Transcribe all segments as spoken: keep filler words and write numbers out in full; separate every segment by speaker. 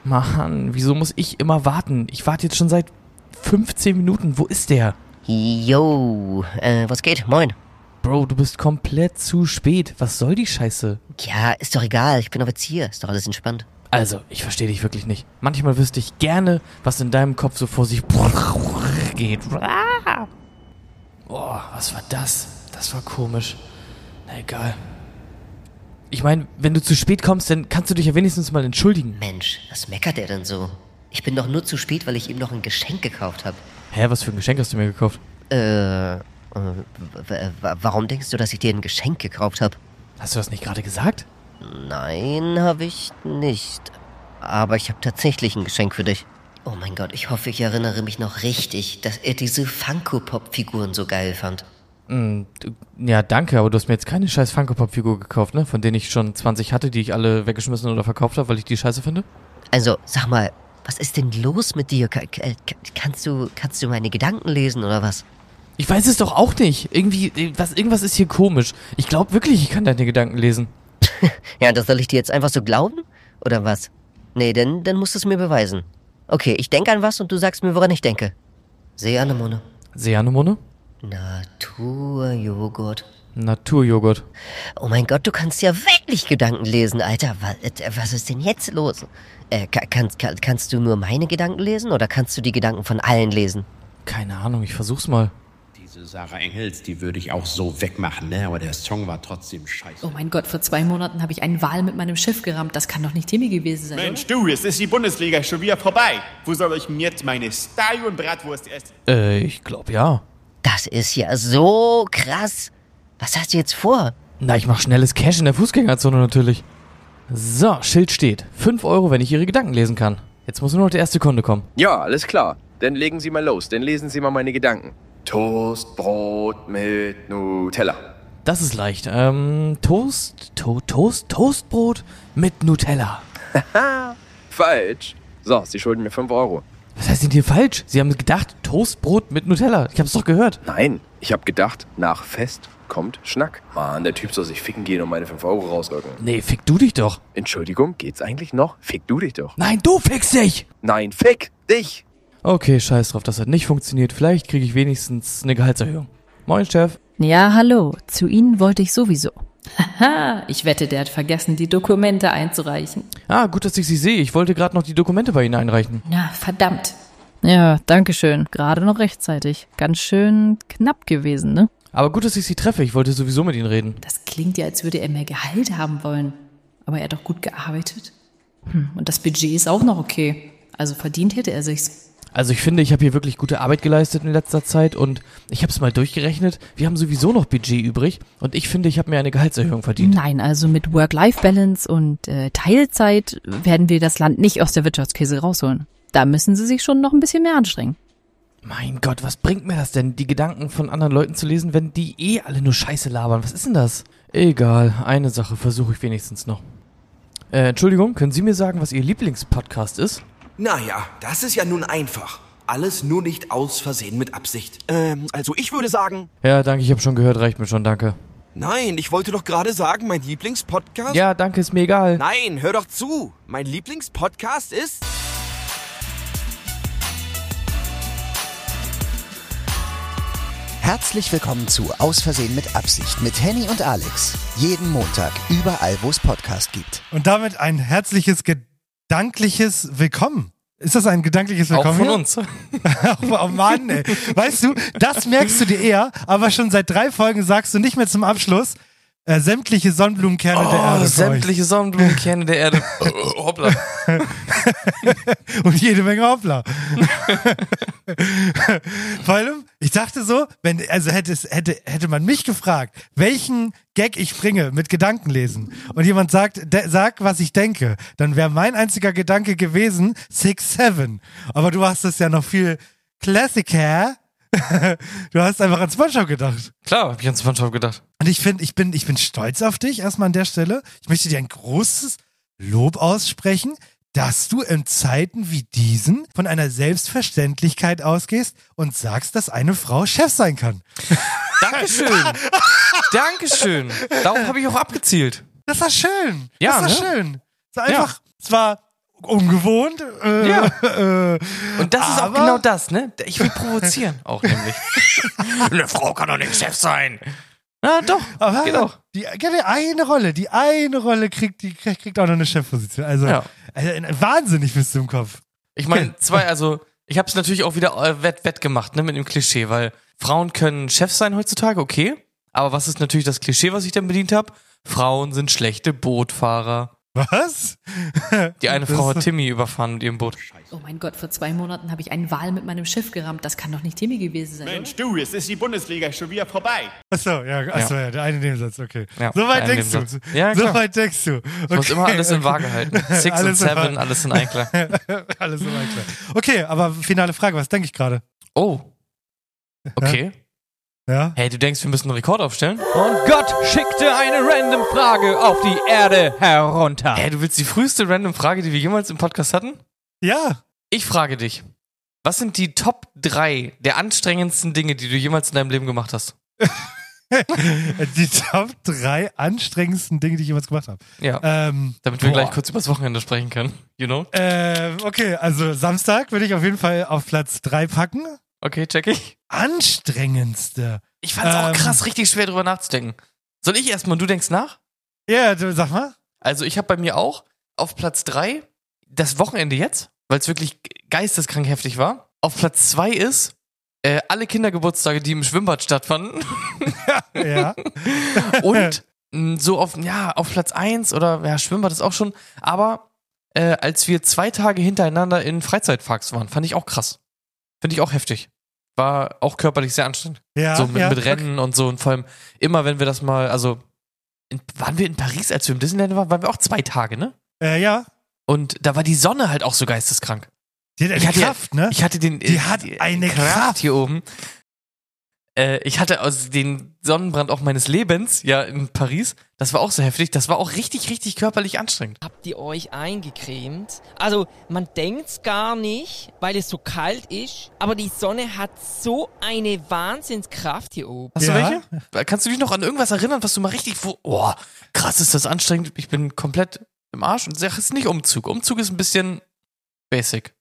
Speaker 1: Mann, wieso muss ich immer warten? Ich warte jetzt schon seit fünfzehn Minuten. Wo ist der?
Speaker 2: Yo, äh, was geht? Moin.
Speaker 1: Bro, du bist komplett zu spät. Was soll die Scheiße?
Speaker 2: Ja, ist doch egal. Ich bin Offizier. Ist doch alles entspannt.
Speaker 1: Also, ich verstehe dich wirklich nicht. Manchmal wüsste ich gerne, was in deinem Kopf so vor sich geht. Boah, was war das? Das war komisch. Na egal. Ich meine, wenn du zu spät kommst, dann kannst du dich ja wenigstens mal entschuldigen.
Speaker 2: Mensch, was meckert er denn so? Ich bin doch nur zu spät, weil ich ihm noch ein Geschenk gekauft habe.
Speaker 1: Hä, was für ein Geschenk hast du mir gekauft?
Speaker 2: Äh, äh w- w- warum denkst du, dass ich dir ein Geschenk gekauft habe?
Speaker 1: Hast du das nicht gerade gesagt?
Speaker 2: Nein, habe ich nicht. Aber ich habe tatsächlich ein Geschenk für dich. Oh mein Gott, ich hoffe, ich erinnere mich noch richtig, dass er diese Funko-Pop-Figuren so geil fand.
Speaker 1: Mm, du, ja, danke, aber du hast mir jetzt keine scheiß Funko-Pop-Figur gekauft, ne? Von denen ich schon zwanzig hatte, die ich alle weggeschmissen oder verkauft habe, weil ich die scheiße finde?
Speaker 2: Also, sag mal, was ist denn los mit dir? Ka- ka- kannst du, kannst du meine Gedanken lesen oder was?
Speaker 1: Ich weiß es doch auch nicht. Irgendwie, was, irgendwas ist hier komisch. Ich glaube wirklich, ich kann deine Gedanken lesen.
Speaker 2: Ja, das soll ich dir jetzt einfach so glauben? Oder was? Nee, dann, dann musst du es mir beweisen. Okay, ich denke an was und du sagst mir, woran ich denke. Seeanemone.
Speaker 1: Seeanemone?
Speaker 2: Naturjoghurt.
Speaker 1: Naturjoghurt.
Speaker 2: Oh mein Gott, du kannst ja wirklich Gedanken lesen, Alter. Was, was ist denn jetzt los? Äh, kannst, kann, kannst du nur meine Gedanken lesen oder kannst du die Gedanken von allen lesen?
Speaker 1: Keine Ahnung, ich versuch's mal.
Speaker 3: Diese Sarah Engels, die würde ich auch so wegmachen, ne? Aber der Song war trotzdem scheiße.
Speaker 4: Oh mein Gott, vor zwei Monaten habe ich einen Wal mit meinem Schiff gerammt. Das kann doch nicht Timmy gewesen sein,
Speaker 5: Mensch, du, jetzt ist die Bundesliga schon wieder vorbei. Wo soll ich mir jetzt meine Style und Bratwurst essen?
Speaker 1: Äh, ich glaube ja.
Speaker 2: Das ist ja so krass. Was hast du jetzt vor?
Speaker 1: Na, ich mach schnelles Cash in der Fußgängerzone natürlich. So, Schild steht. fünf Euro, wenn ich Ihre Gedanken lesen kann. Jetzt muss nur noch der erste Kunde kommen.
Speaker 6: Ja, alles klar. Dann legen Sie mal los. Dann lesen Sie mal meine Gedanken. Toastbrot mit Nutella.
Speaker 1: Das ist leicht. Ähm, Toast, to, Toast, Toastbrot mit Nutella.
Speaker 6: Haha, falsch. So, Sie schulden mir fünf Euro.
Speaker 1: Was heißt denn hier falsch? Sie haben gedacht, Toastbrot mit Nutella. Ich hab's doch gehört.
Speaker 6: Nein, ich hab gedacht, nach Fest kommt Schnack. Mann, der Typ soll sich ficken gehen und meine fünf Euro rausrücken.
Speaker 1: Nee, fick du dich doch.
Speaker 6: Entschuldigung, geht's eigentlich noch? Fick du dich doch.
Speaker 1: Nein, du fickst dich!
Speaker 6: Nein, fick dich!
Speaker 1: Okay, scheiß drauf, das hat nicht funktioniert. Vielleicht kriege ich wenigstens eine Gehaltserhöhung. Moin, Chef.
Speaker 4: Ja, hallo. Zu Ihnen wollte ich sowieso. Haha, ich wette, der hat vergessen, die Dokumente einzureichen.
Speaker 1: Ah, gut, dass ich Sie sehe. Ich wollte gerade noch die Dokumente bei Ihnen einreichen.
Speaker 4: Na, verdammt. Ja, danke schön. Gerade noch rechtzeitig. Ganz schön knapp gewesen, ne?
Speaker 1: Aber gut, dass ich Sie treffe. Ich wollte sowieso mit Ihnen reden.
Speaker 4: Das klingt ja, als würde er mehr Gehalt haben wollen. Aber er hat doch gut gearbeitet. Hm, und das Budget ist auch noch okay. Also verdient hätte er sich's.
Speaker 1: Also ich finde, ich habe hier wirklich gute Arbeit geleistet in letzter Zeit und ich habe es mal durchgerechnet. Wir haben sowieso noch Budget übrig und ich finde, ich habe mir eine Gehaltserhöhung verdient.
Speaker 4: Nein, also mit Work-Life-Balance und äh, Teilzeit werden wir das Land nicht aus der Wirtschaftskrise rausholen. Da müssen Sie sich schon noch ein bisschen mehr anstrengen.
Speaker 1: Mein Gott, was bringt mir das denn, die Gedanken von anderen Leuten zu lesen, wenn die eh alle nur Scheiße labern? Was ist denn das? Egal, eine Sache versuche ich wenigstens noch. Äh, Entschuldigung, können Sie mir sagen, was Ihr Lieblingspodcast ist?
Speaker 7: Naja, das ist ja nun einfach. Alles nur nicht aus Versehen mit Absicht. Ähm, also ich würde sagen...
Speaker 1: Ja, danke, ich habe schon gehört, reicht mir schon, danke.
Speaker 7: Nein, ich wollte doch gerade sagen, mein Lieblingspodcast...
Speaker 1: Ja, danke, ist mir egal.
Speaker 7: Nein, hör doch zu. Mein Lieblingspodcast ist...
Speaker 8: Herzlich willkommen zu Aus Versehen mit Absicht mit Henny und Alex. Jeden Montag, überall, wo es Podcast gibt.
Speaker 9: Und damit ein herzliches, gedankliches Willkommen. Ist das ein gedankliches Willkommen?
Speaker 1: Auch von
Speaker 9: hier?
Speaker 1: uns.
Speaker 9: Oh Mann, ey. Weißt du, das merkst du dir eher, aber schon seit drei Folgen sagst du nicht mehr zum Abschluss, äh, sämtliche Sonnenblumenkerne
Speaker 1: oh,
Speaker 9: der Erde.
Speaker 1: sämtliche Sonnenblumenkerne der Erde. Hoppla.
Speaker 9: Und jede Menge Hoppla. Vor allem, ich dachte so, wenn, also hätte, es, hätte, hätte man mich gefragt, welchen Gag ich bringe mit Gedankenlesen und jemand sagt, de, sag, was ich denke, dann wäre mein einziger Gedanke gewesen, six seven. Aber du hast es ja noch viel classicer. Du hast einfach an SpongeBob gedacht.
Speaker 1: Klar, hab ich an SpongeBob gedacht.
Speaker 9: Und ich finde, ich bin, ich bin stolz auf dich erstmal an der Stelle. Ich möchte dir ein großes Lob aussprechen, dass du in Zeiten wie diesen von einer Selbstverständlichkeit ausgehst und sagst, dass eine Frau Chef sein kann.
Speaker 1: Dankeschön. Dankeschön. Darauf habe ich auch abgezielt.
Speaker 9: Das war schön.
Speaker 1: Ja,
Speaker 9: das war
Speaker 1: ne?
Speaker 9: schön. Es war einfach, ja. Es war ungewohnt. Äh,
Speaker 1: Ja.
Speaker 9: Äh,
Speaker 1: Und das ist auch
Speaker 9: aber-
Speaker 1: genau das, ne? Ich will provozieren auch nämlich. Eine Frau kann doch nicht Chef sein. Na doch,
Speaker 9: Aber
Speaker 1: geht auch.
Speaker 9: die, ja, die eine Rolle, die eine Rolle kriegt, die kriegt kriegt auch noch eine Chefposition. Also,
Speaker 1: Ja.
Speaker 9: also wahnsinnig bist du im Kopf.
Speaker 1: Ich meine, zwei, also ich habe es natürlich auch wieder äh, wett, wett gemacht, ne, mit dem Klischee, weil Frauen können Chefs sein heutzutage, okay. Aber was ist natürlich das Klischee, was ich dann bedient habe? Frauen sind schlechte Bootfahrer.
Speaker 9: Was?
Speaker 1: Die eine
Speaker 9: Das-
Speaker 1: Frau hat Timmy überfahren mit ihrem Boot.
Speaker 4: Oh mein Gott, vor zwei Monaten habe ich einen Wal mit meinem Schiff gerammt. Das kann doch nicht Timmy gewesen sein,
Speaker 5: Mensch, du, jetzt ist die Bundesliga schon wieder vorbei.
Speaker 9: Achso, ja, achso, ja. der eine Nebensatz, okay.
Speaker 1: Ja,
Speaker 9: so weit
Speaker 1: der eine
Speaker 9: denkst du.
Speaker 1: Nebensatz. Ja,
Speaker 9: so
Speaker 1: klar.
Speaker 9: weit denkst du. Okay.
Speaker 1: Du musst immer alles in
Speaker 9: okay.
Speaker 1: Waage halten. Six und
Speaker 9: Alles in
Speaker 1: Seven,
Speaker 9: Waage.
Speaker 1: alles in Einklang.
Speaker 9: Alles in Einklang. Okay, aber finale Frage, was denke ich gerade?
Speaker 1: Oh. Okay.
Speaker 9: Ja?
Speaker 1: Hey, du denkst, wir müssen einen Rekord aufstellen?
Speaker 10: Und Gott schickte eine random Frage auf die Erde herunter.
Speaker 1: Hey, du willst die früheste random Frage, die wir jemals im Podcast hatten?
Speaker 9: Ja.
Speaker 1: Ich frage dich, was sind die Top drei der anstrengendsten Dinge, die du jemals in deinem Leben gemacht hast?
Speaker 9: Die Top drei anstrengendsten Dinge, die ich jemals gemacht habe.
Speaker 1: Ja.
Speaker 9: Ähm,
Speaker 1: Damit wir
Speaker 9: boah.
Speaker 1: gleich kurz übers Wochenende sprechen können. You know?
Speaker 9: Ähm, okay, also Samstag würde ich auf jeden Fall auf Platz drei packen.
Speaker 1: Okay, check ich.
Speaker 9: Anstrengendste.
Speaker 1: Ich fand's auch
Speaker 9: Ähm,
Speaker 1: krass, richtig schwer drüber nachzudenken. Soll ich erstmal und du denkst nach?
Speaker 9: Ja, du, sag mal.
Speaker 1: Also ich habe bei mir auch auf Platz drei das Wochenende jetzt, weil es wirklich geisteskrank heftig war. Auf Platz zwei ist äh, alle Kindergeburtstage, die im Schwimmbad stattfanden.
Speaker 9: Ja.
Speaker 1: Und mh, so auf, ja, auf Platz eins oder ja, Schwimmbad ist auch schon, aber äh, als wir zwei Tage hintereinander in Freizeitparks waren, fand ich auch krass. Finde ich auch heftig. War auch körperlich sehr anstrengend.
Speaker 9: Ja,
Speaker 1: so mit,
Speaker 9: ja,
Speaker 1: mit Rennen und so und vor allem immer, wenn wir das mal, also in, waren wir in Paris, als wir im Disneyland waren, waren wir auch zwei Tage, ne?
Speaker 9: Äh, ja.
Speaker 1: Und da war die Sonne halt auch so geisteskrank.
Speaker 9: Die hat eine
Speaker 1: Ich hatte ja-
Speaker 9: Kraft, ne?
Speaker 1: Ich hatte den,
Speaker 9: Die
Speaker 1: äh,
Speaker 9: hat eine Kraft.
Speaker 1: hier oben. Äh, ich hatte aus den Sonnenbrand auch meines Lebens, ja, in Paris. Das war auch so heftig. Das war auch richtig, richtig körperlich anstrengend.
Speaker 10: Habt ihr euch eingecremt? Also, man denkt's gar nicht, weil es so kalt ist, aber die Sonne hat so eine Wahnsinnskraft hier oben.
Speaker 1: Hast
Speaker 9: Ja.
Speaker 1: du welche? Kannst du dich noch an irgendwas erinnern, was du mal richtig, wo, oh, krass ist das anstrengend. Ich bin komplett im Arsch und sag, es ist nicht Umzug. Umzug ist ein bisschen basic.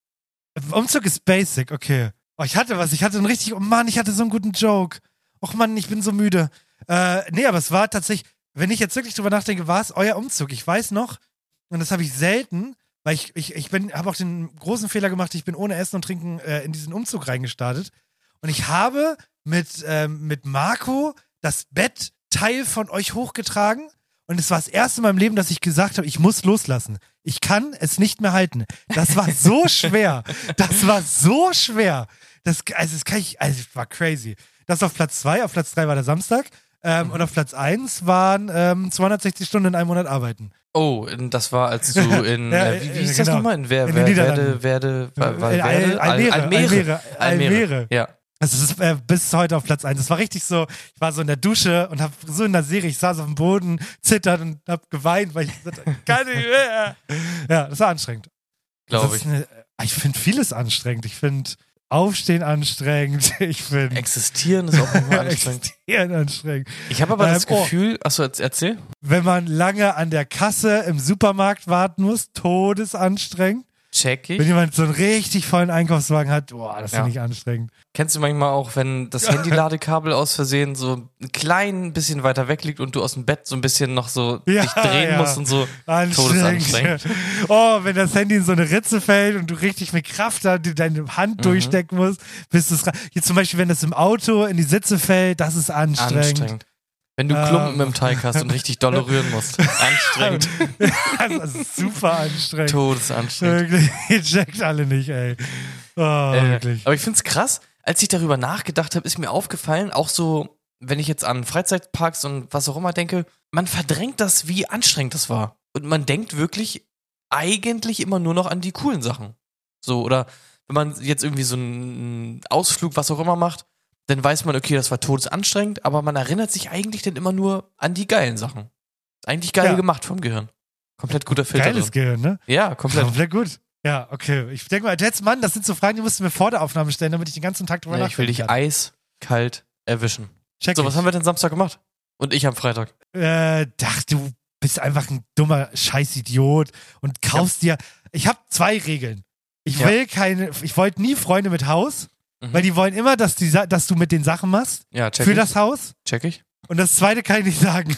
Speaker 9: Umzug ist basic, okay. Oh, ich hatte was, ich hatte einen richtig, oh Mann, ich hatte so einen guten Joke. Och Mann, ich bin so müde. Äh, nee, aber es war tatsächlich, wenn ich jetzt wirklich drüber nachdenke, war es euer Umzug. Ich weiß noch, und das habe ich selten, weil ich, ich, ich bin, habe auch den großen Fehler gemacht, ich bin ohne Essen und Trinken äh, in diesen Umzug reingestartet. Und ich habe mit, ähm, mit Marco das Bettteil von euch hochgetragen. Und es war das erste Mal im Leben, dass ich gesagt habe, ich muss loslassen. Ich kann es nicht mehr halten. Das war so schwer. Das war so schwer. Das, also das kann ich, also es war crazy. Das auf Platz zwei, auf Platz drei war der Samstag. Ähm, und auf Platz eins waren ähm, zweihundertsechzig Stunden in einem Monat arbeiten.
Speaker 1: Oh, das war, als du in,
Speaker 9: Ja,
Speaker 1: äh, wie, wie
Speaker 9: äh,
Speaker 1: hieß das
Speaker 9: genau.
Speaker 1: nochmal? In, Wer,
Speaker 9: In den
Speaker 1: Wer,
Speaker 9: Niederlanden.
Speaker 1: Werde, Werde, Wa- Wa-
Speaker 9: In Al-
Speaker 1: Werde? Al-
Speaker 9: Almere,
Speaker 1: Almere.
Speaker 9: Almere, Almere.
Speaker 1: Ja.
Speaker 9: Also es ist äh, bis heute auf Platz eins. Es war richtig so, ich war so in der Dusche und hab so in der Serie, ich saß auf dem Boden, zittert und hab geweint, weil ich gesagt habe, kann nicht mehr. Ja, das war anstrengend.
Speaker 1: Glaube
Speaker 9: Das
Speaker 1: ich.
Speaker 9: ist eine, ich finde vieles anstrengend. Ich finde Aufstehen anstrengend. Ich finde
Speaker 1: Existieren ist auch nochmal anstrengend.
Speaker 9: Existieren anstrengend.
Speaker 1: Ich habe aber das
Speaker 9: Ähm, oh.
Speaker 1: Gefühl, achso, erzähl.
Speaker 9: Wenn man lange an der Kasse im Supermarkt warten muss, todesanstrengend.
Speaker 1: Check ich.
Speaker 9: Wenn jemand so einen richtig vollen Einkaufswagen hat, boah, das
Speaker 1: Ja.
Speaker 9: finde ich anstrengend.
Speaker 1: Kennst du manchmal auch, wenn das Handy-Ladekabel aus Versehen so ein klein bisschen weiter weg liegt und du aus dem Bett so ein bisschen noch so
Speaker 9: Ja,
Speaker 1: dich drehen
Speaker 9: ja.
Speaker 1: musst und so
Speaker 9: Anstrengend.
Speaker 1: todesanstrengend.
Speaker 9: Oh, wenn das Handy in so eine Ritze fällt und du richtig mit Kraft da die deine Hand
Speaker 1: Mhm.
Speaker 9: durchstecken musst, bis du es. Hier zum Beispiel, wenn das im Auto in die Sitze fällt, das ist anstrengend.
Speaker 1: Anstrengend. Wenn du
Speaker 9: Ähm.
Speaker 1: Klumpen im Teig hast und richtig dolle rühren musst. Anstrengend.
Speaker 9: Das ist super anstrengend.
Speaker 1: Todesanstrengend.
Speaker 9: Wirklich, ihr checkt alle nicht, ey. Oh,
Speaker 1: Äh,
Speaker 9: wirklich.
Speaker 1: aber ich find's krass, als ich darüber nachgedacht habe, ist mir aufgefallen, auch so, wenn ich jetzt an Freizeitparks und was auch immer denke, man verdrängt das, wie anstrengend das war. Und man denkt wirklich eigentlich immer nur noch an die coolen Sachen. So, oder wenn man jetzt irgendwie so einen Ausflug, was auch immer macht, dann weiß man, okay, das war todesanstrengend, aber man erinnert sich eigentlich dann immer nur an die geilen Sachen. Ist eigentlich geil
Speaker 9: Ja.
Speaker 1: gemacht vom Gehirn. Komplett guter Filter
Speaker 9: Geiles
Speaker 1: drin.
Speaker 9: Gehirn, ne?
Speaker 1: Ja, komplett.
Speaker 9: Komplett gut. Ja, okay. Ich denke mal, jetzt, Mann, das sind so Fragen, die musst du mir vor der Aufnahme stellen, damit ich den ganzen Tag drüber
Speaker 1: Ja, ich will dich
Speaker 9: nachdenken kann.
Speaker 1: eiskalt erwischen.
Speaker 9: Check
Speaker 1: So, was
Speaker 9: ich.
Speaker 1: haben wir denn Samstag gemacht? Und ich am Freitag.
Speaker 9: Äh, ach, du bist einfach ein dummer Scheißidiot und kaufst dir. ich habe zwei Regeln. Ich
Speaker 1: Ja.
Speaker 9: will keine, ich wollte nie Freunde mit Haus,
Speaker 1: Mhm.
Speaker 9: weil die wollen immer, dass, die, sa- dass du mit den Sachen machst
Speaker 1: Ja, check
Speaker 9: für
Speaker 1: ich.
Speaker 9: das Haus.
Speaker 1: Check ich.
Speaker 9: Und das zweite kann ich nicht sagen.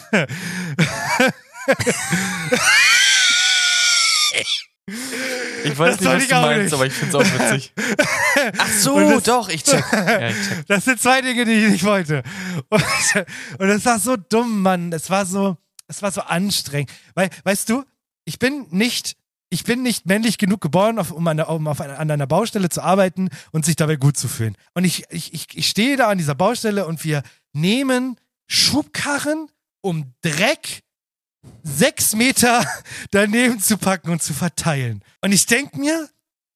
Speaker 1: Ich weiß
Speaker 9: Das
Speaker 1: nicht,
Speaker 9: soll
Speaker 1: was
Speaker 9: ich
Speaker 1: du
Speaker 9: auch
Speaker 1: meinst,
Speaker 9: nicht.
Speaker 1: aber ich find's auch witzig. Ach so,
Speaker 9: Und das-
Speaker 1: doch, ich check. Ja, ich check.
Speaker 9: Das sind zwei Dinge, die ich nicht wollte. Und, und es war so dumm, Mann. Es war so, es war so anstrengend. Weil, weißt du, ich bin nicht, ich bin nicht männlich genug geboren, auf, um, an, der- um auf einer, an einer Baustelle zu arbeiten und sich dabei gut zu fühlen. Und ich, ich, ich, ich stehe da an dieser Baustelle und wir nehmen Schubkarren, um Dreck sechs Meter daneben zu packen und zu verteilen. Und ich denke mir,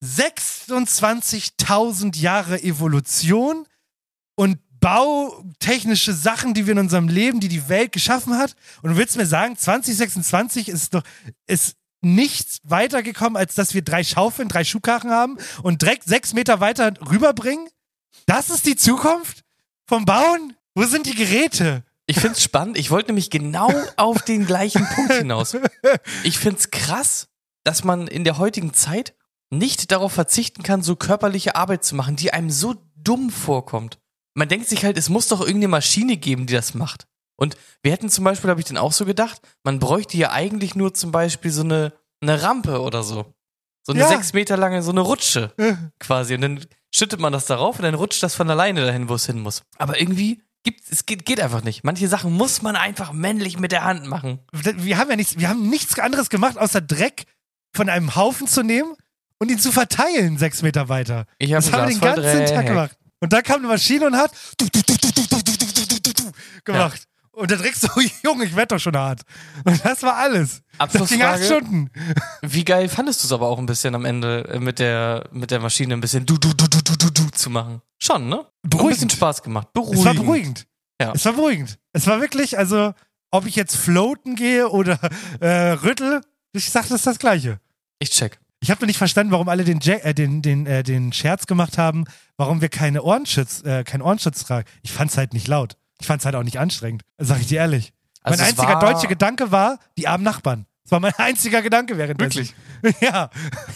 Speaker 9: sechsundzwanzigtausend Jahre Evolution und bautechnische Sachen, die wir in unserem Leben, die die Welt geschaffen hat. Und du willst mir sagen, zwanzig sechsundzwanzig ist doch, ist nichts weitergekommen, als dass wir drei Schaufeln, drei Schubkarren haben und Dreck sechs Meter weiter rüberbringen? Das ist die Zukunft vom Bauen? Wo sind die Geräte?
Speaker 1: Ich find's spannend. Ich wollte nämlich genau auf den gleichen Punkt hinaus. Ich find's krass, dass man in der heutigen Zeit nicht darauf verzichten kann, so körperliche Arbeit zu machen, die einem so dumm vorkommt. Man denkt sich halt, es muss doch irgendeine Maschine geben, die das macht. Und wir hätten zum Beispiel, habe ich dann auch so gedacht, man bräuchte ja eigentlich nur zum Beispiel so eine, eine Rampe oder so. So eine
Speaker 9: Ja.
Speaker 1: sechs Meter lange, so eine Rutsche quasi. Und dann schüttet man das darauf und dann rutscht das von alleine dahin, wo es hin muss. Aber irgendwie gibt es geht, geht einfach nicht. Manche Sachen muss man einfach männlich mit der Hand machen.
Speaker 9: Wir haben ja nichts, wir haben nichts anderes gemacht, außer Dreck von einem Haufen zu nehmen und ihn zu verteilen, sechs Meter weiter.
Speaker 1: Ich hab
Speaker 9: das
Speaker 1: ein
Speaker 9: haben wir
Speaker 1: Glas
Speaker 9: den
Speaker 1: voll
Speaker 9: ganzen Tag
Speaker 1: Dreck.
Speaker 9: gemacht. Und dann kam eine Maschine und hat du, du, du, du, du, du, du, du, du, du, du, gemacht. Und der Dreck so, Junge, ich werd doch schon hart. Und das war alles. Das ging acht
Speaker 1: Abschlussfrage.
Speaker 9: Stunden.
Speaker 1: Wie geil fandest du es aber auch ein bisschen am Ende äh, mit der, mit der Maschine ein bisschen du, du, du, du, du, du, du zu machen? Schon, ne? Hat ein
Speaker 9: Beruhigend.
Speaker 1: bisschen Spaß gemacht. Beruhigend.
Speaker 9: Es war beruhigend.
Speaker 1: Ja.
Speaker 9: Es war beruhigend. Es war wirklich, also, ob ich jetzt floaten gehe oder äh, rüttel, ich sag, das ist das Gleiche.
Speaker 1: Ich check.
Speaker 9: Ich habe noch nicht verstanden, warum alle den, Jack, äh, den, den, äh, den Scherz gemacht haben, warum wir keine Ohrenschutz, äh, keinen Ohrenschutz tragen. Ich fand's halt nicht laut. Ich fand's halt auch nicht anstrengend. Sag ich dir ehrlich.
Speaker 1: Also
Speaker 9: mein
Speaker 1: es
Speaker 9: einziger
Speaker 1: war-
Speaker 9: deutscher Gedanke war, die armen Nachbarn. Das war mein einziger Gedanke währenddessen.
Speaker 1: Wirklich?
Speaker 9: Ja.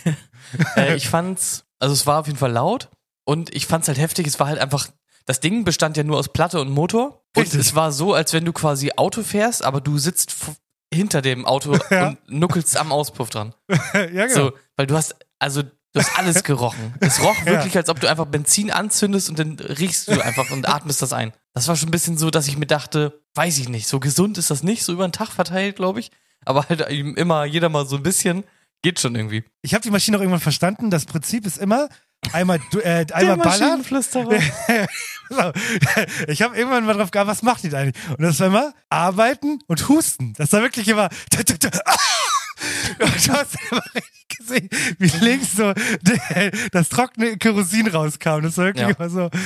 Speaker 1: äh, ich fand's, also es war auf jeden Fall laut und ich fand's halt heftig. Es war halt einfach, das Ding bestand ja nur aus Platte und Motor. Und
Speaker 9: Richtig.
Speaker 1: es war so, als wenn du quasi Auto fährst, aber du sitzt f- hinter dem Auto
Speaker 9: Ja.
Speaker 1: und nuckelst am Auspuff dran.
Speaker 9: Ja, genau.
Speaker 1: So, weil du hast, also du hast alles gerochen. Es roch
Speaker 9: Ja.
Speaker 1: wirklich, als ob du einfach Benzin anzündest und dann riechst du einfach und atmest das ein. Das war schon ein bisschen so, dass ich mir dachte, weiß ich nicht, so gesund ist das nicht, so über den Tag verteilt, glaube ich. Aber halt immer, jeder mal so ein bisschen, geht schon irgendwie.
Speaker 9: Ich habe die Maschine auch irgendwann verstanden. Das Prinzip ist immer, einmal, du- äh, einmal ballern.
Speaker 1: Maschinenflüsterer.
Speaker 9: So. Ich habe irgendwann mal drauf gehabt, was macht die da eigentlich? Und das war immer arbeiten und husten. Das war wirklich immer. Und du hast immer richtig gesehen, wie links so das trockene Kerosin rauskam. Das war wirklich
Speaker 1: Ja.
Speaker 9: immer so.